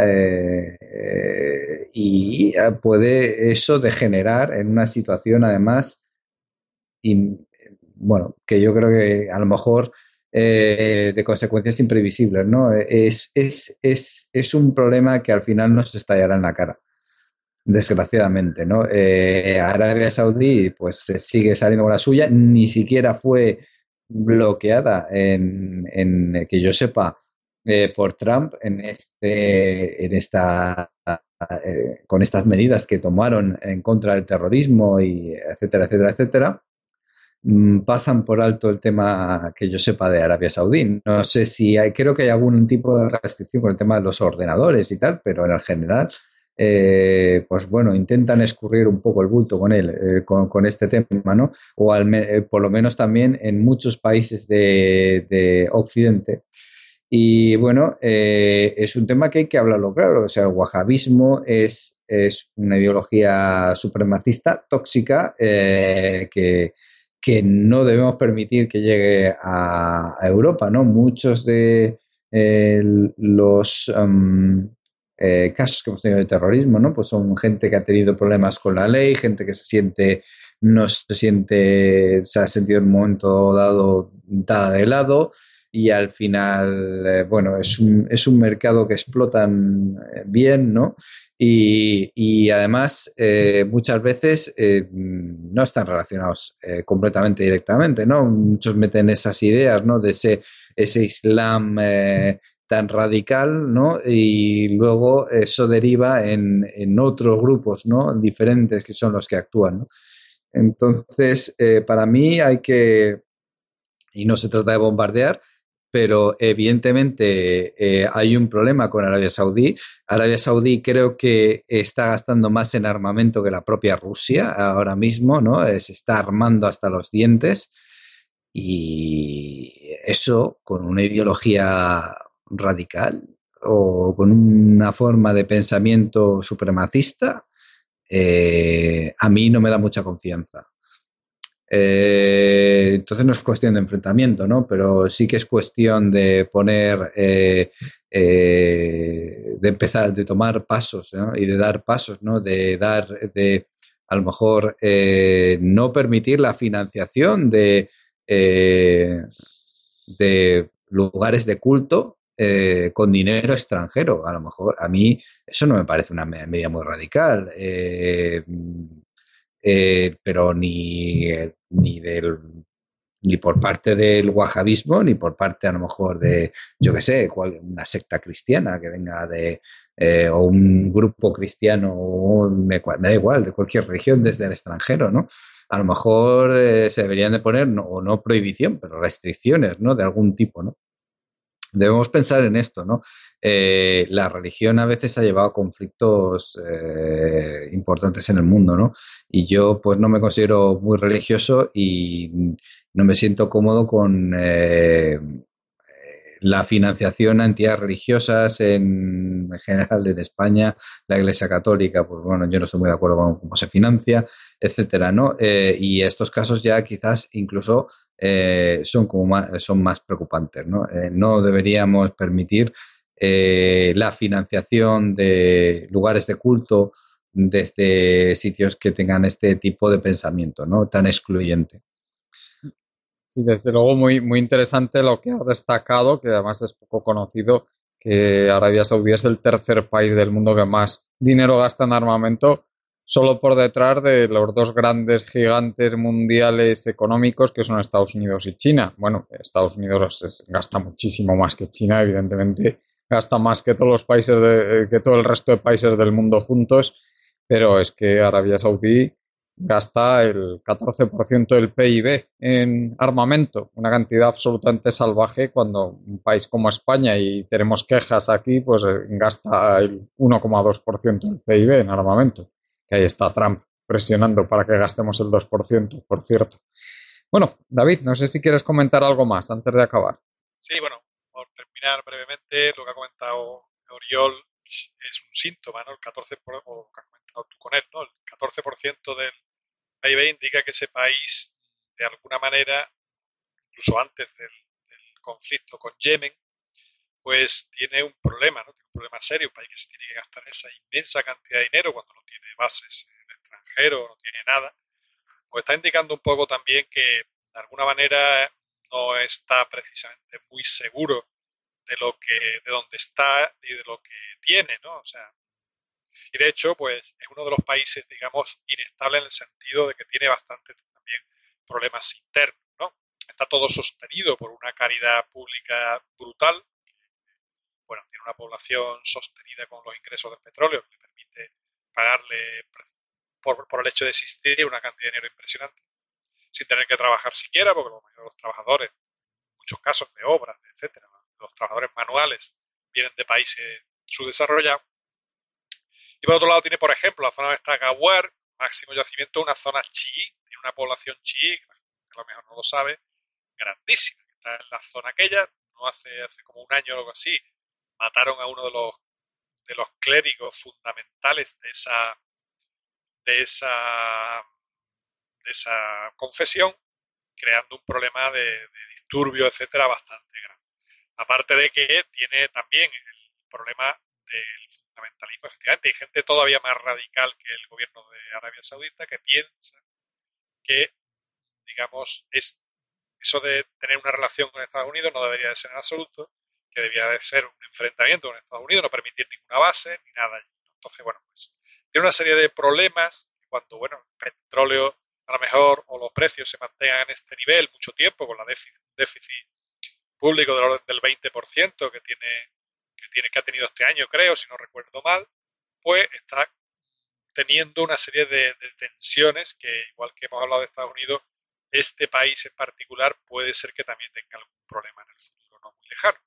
y puede eso degenerar en una situación además, in, bueno, que yo creo que a lo mejor de consecuencias imprevisibles, ¿no? Es un problema que al final nos estallará en la cara, desgraciadamente, ¿no? Arabia Saudí pues se sigue saliendo con la suya, ni siquiera fue bloqueada que yo sepa por Trump con estas medidas que tomaron en contra del terrorismo y etcétera, etcétera, etcétera. Pasan por alto el tema que yo sepa de Arabia Saudí. No sé si creo que hay algún tipo de restricción con el tema de los ordenadores y tal, pero en el general, pues bueno, intentan escurrir un poco el bulto con él, con este tema, ¿no? O por lo menos también en muchos países de Occidente. Y bueno, es un tema que hay que hablarlo claro. O sea, el wahabismo es una ideología supremacista tóxica que no debemos permitir que llegue a Europa, ¿no? Muchos de los casos que hemos tenido de terrorismo, ¿no? Pues son gente que ha tenido problemas con la ley, gente que no se siente, se ha sentido en un momento dado dada de lado y al final, bueno, es un mercado que explotan bien, ¿no? Y además, muchas veces no están relacionados completamente directamente, ¿no? Muchos meten esas ideas, ¿no? De ese Islam tan radical, ¿no? Y luego eso deriva en otros grupos, ¿no? Diferentes que son los que actúan, ¿no? Entonces, para mí y no se trata de bombardear, pero evidentemente hay un problema con Arabia Saudí. Arabia Saudí creo que está gastando más en armamento que la propia Rusia ahora mismo, ¿no? Se está armando hasta los dientes y eso con una ideología radical o con una forma de pensamiento supremacista, a mí no me da mucha confianza. Entonces no es cuestión de enfrentamiento, ¿no? Pero sí que es cuestión de poner, de empezar, de tomar pasos, ¿no? Y de dar pasos, ¿no? De a lo mejor no permitir la financiación de lugares de culto con dinero extranjero. A lo mejor a mí eso no me parece una medida muy radical. Pero ni por parte del wahabismo, ni por parte a lo mejor de, yo qué sé, una secta cristiana que venga o un grupo cristiano, o me da igual, de cualquier religión desde el extranjero, ¿no? A lo mejor se deberían de poner, no prohibición, pero restricciones, ¿no? De algún tipo, ¿no? Debemos pensar en esto, ¿no? La religión a veces ha llevado a conflictos importantes en el mundo, ¿no? Y yo, pues, no me considero muy religioso y no me siento cómodo con la financiación a entidades religiosas en general en España, la Iglesia Católica, pues bueno, yo no estoy muy de acuerdo con cómo se financia, etcétera, ¿no? Y estos casos ya quizás incluso son más preocupantes, ¿no? No deberíamos permitir la financiación de lugares de culto desde sitios que tengan este tipo de pensamiento, ¿no? Tan excluyente. Sí, desde luego muy, muy interesante lo que has destacado, que además es poco conocido, que Arabia Saudí es el tercer país del mundo que más dinero gasta en armamento, solo por detrás de los dos grandes gigantes mundiales económicos que son Estados Unidos y China. Bueno, Estados Unidos gasta muchísimo más que China, evidentemente gasta más que todos los países que todo el resto de países del mundo juntos, pero es que Arabia Saudí gasta el 14% del PIB en armamento, una cantidad absolutamente salvaje cuando un país como España, y tenemos quejas aquí, pues gasta el 1,2% del PIB en armamento, que ahí está Trump presionando para que gastemos el 2%, por cierto. Bueno, David, no sé si quieres comentar algo más antes de acabar. Sí, bueno, por terminar brevemente, lo que ha comentado Oriol es un síntoma, ¿no? El 14%, o lo que has comentado tú con él, ¿no? El 14% del PIB indica que ese país, de alguna manera, incluso antes del conflicto con Yemen, pues tiene un problema, ¿no? Tiene un problema serio, un país que se tiene que gastar esa inmensa cantidad de dinero cuando no tiene bases en el extranjero, no tiene nada, pues está indicando un poco también que de alguna manera no está precisamente muy seguro de dónde está y de lo que tiene, ¿no? O sea, y de hecho, pues es uno de los países, digamos, inestable en el sentido de que tiene bastante también problemas internos, ¿no? Está todo sostenido por una caridad pública brutal. Bueno, tiene una población sostenida con los ingresos del petróleo que le permite pagarle por el hecho de existir una cantidad de dinero impresionante, sin tener que trabajar siquiera, porque los trabajadores, en muchos casos de obras, etcétera, los trabajadores manuales vienen de países subdesarrollados. Y por otro lado tiene, por ejemplo, la zona donde está Gawar, máximo yacimiento, una zona chií, tiene una población chií, que a lo mejor no lo sabe, grandísima, que está en la zona aquella, no hace como un año o algo así, mataron a uno de los clérigos fundamentales de esa confesión, creando un problema de disturbio, etcétera, bastante grande. Aparte de que tiene también el problema del fundamentalismo, efectivamente, hay gente todavía más radical que el gobierno de Arabia Saudita que piensa que, digamos, eso de tener una relación con Estados Unidos no debería de ser en absoluto, que debía de ser un enfrentamiento con Estados Unidos, no permitir ninguna base ni nada allí. Entonces, bueno, pues tiene una serie de problemas cuando, bueno, el petróleo a lo mejor o los precios se mantengan en este nivel mucho tiempo con la déficit público del orden del 20% que ha tenido este año, creo, si no recuerdo mal, pues está teniendo una serie de tensiones que, igual que hemos hablado de Estados Unidos, este país en particular puede ser que también tenga algún problema en el futuro no muy lejano.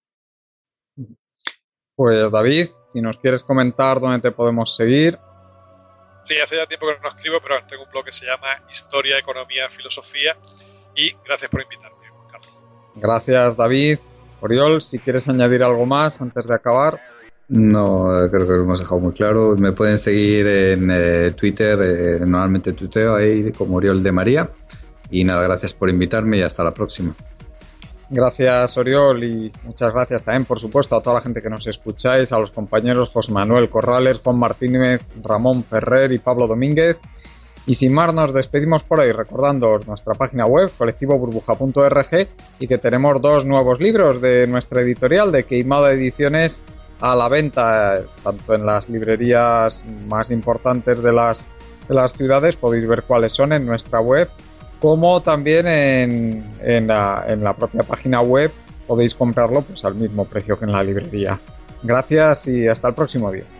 Pues David, si nos quieres comentar dónde te podemos seguir. Sí, hace ya tiempo que no escribo, pero tengo un blog que se llama Historia, Economía, Filosofía, y gracias por invitarme, Carlos. Gracias, David. Oriol, si quieres añadir algo más antes de acabar. No, creo que lo hemos dejado muy claro. Me pueden seguir en Twitter, normalmente tuiteo ahí como Oriol de María. Y nada, gracias por invitarme y hasta la próxima. Gracias, Oriol, y muchas gracias también, por supuesto, a toda la gente que nos escucháis, a los compañeros José Manuel Corrales, Juan Martínez, Ramón Ferrer y Pablo Domínguez. Y sin más, nos despedimos por hoy recordándoos nuestra página web, colectivoburbuja.org, y que tenemos 2 nuevos libros de nuestra editorial, de Queimada Ediciones, a la venta, tanto en las librerías más importantes de las ciudades, podéis ver cuáles son en nuestra web, como también en la propia página web podéis comprarlo pues al mismo precio que en la librería. Gracias y hasta el próximo día.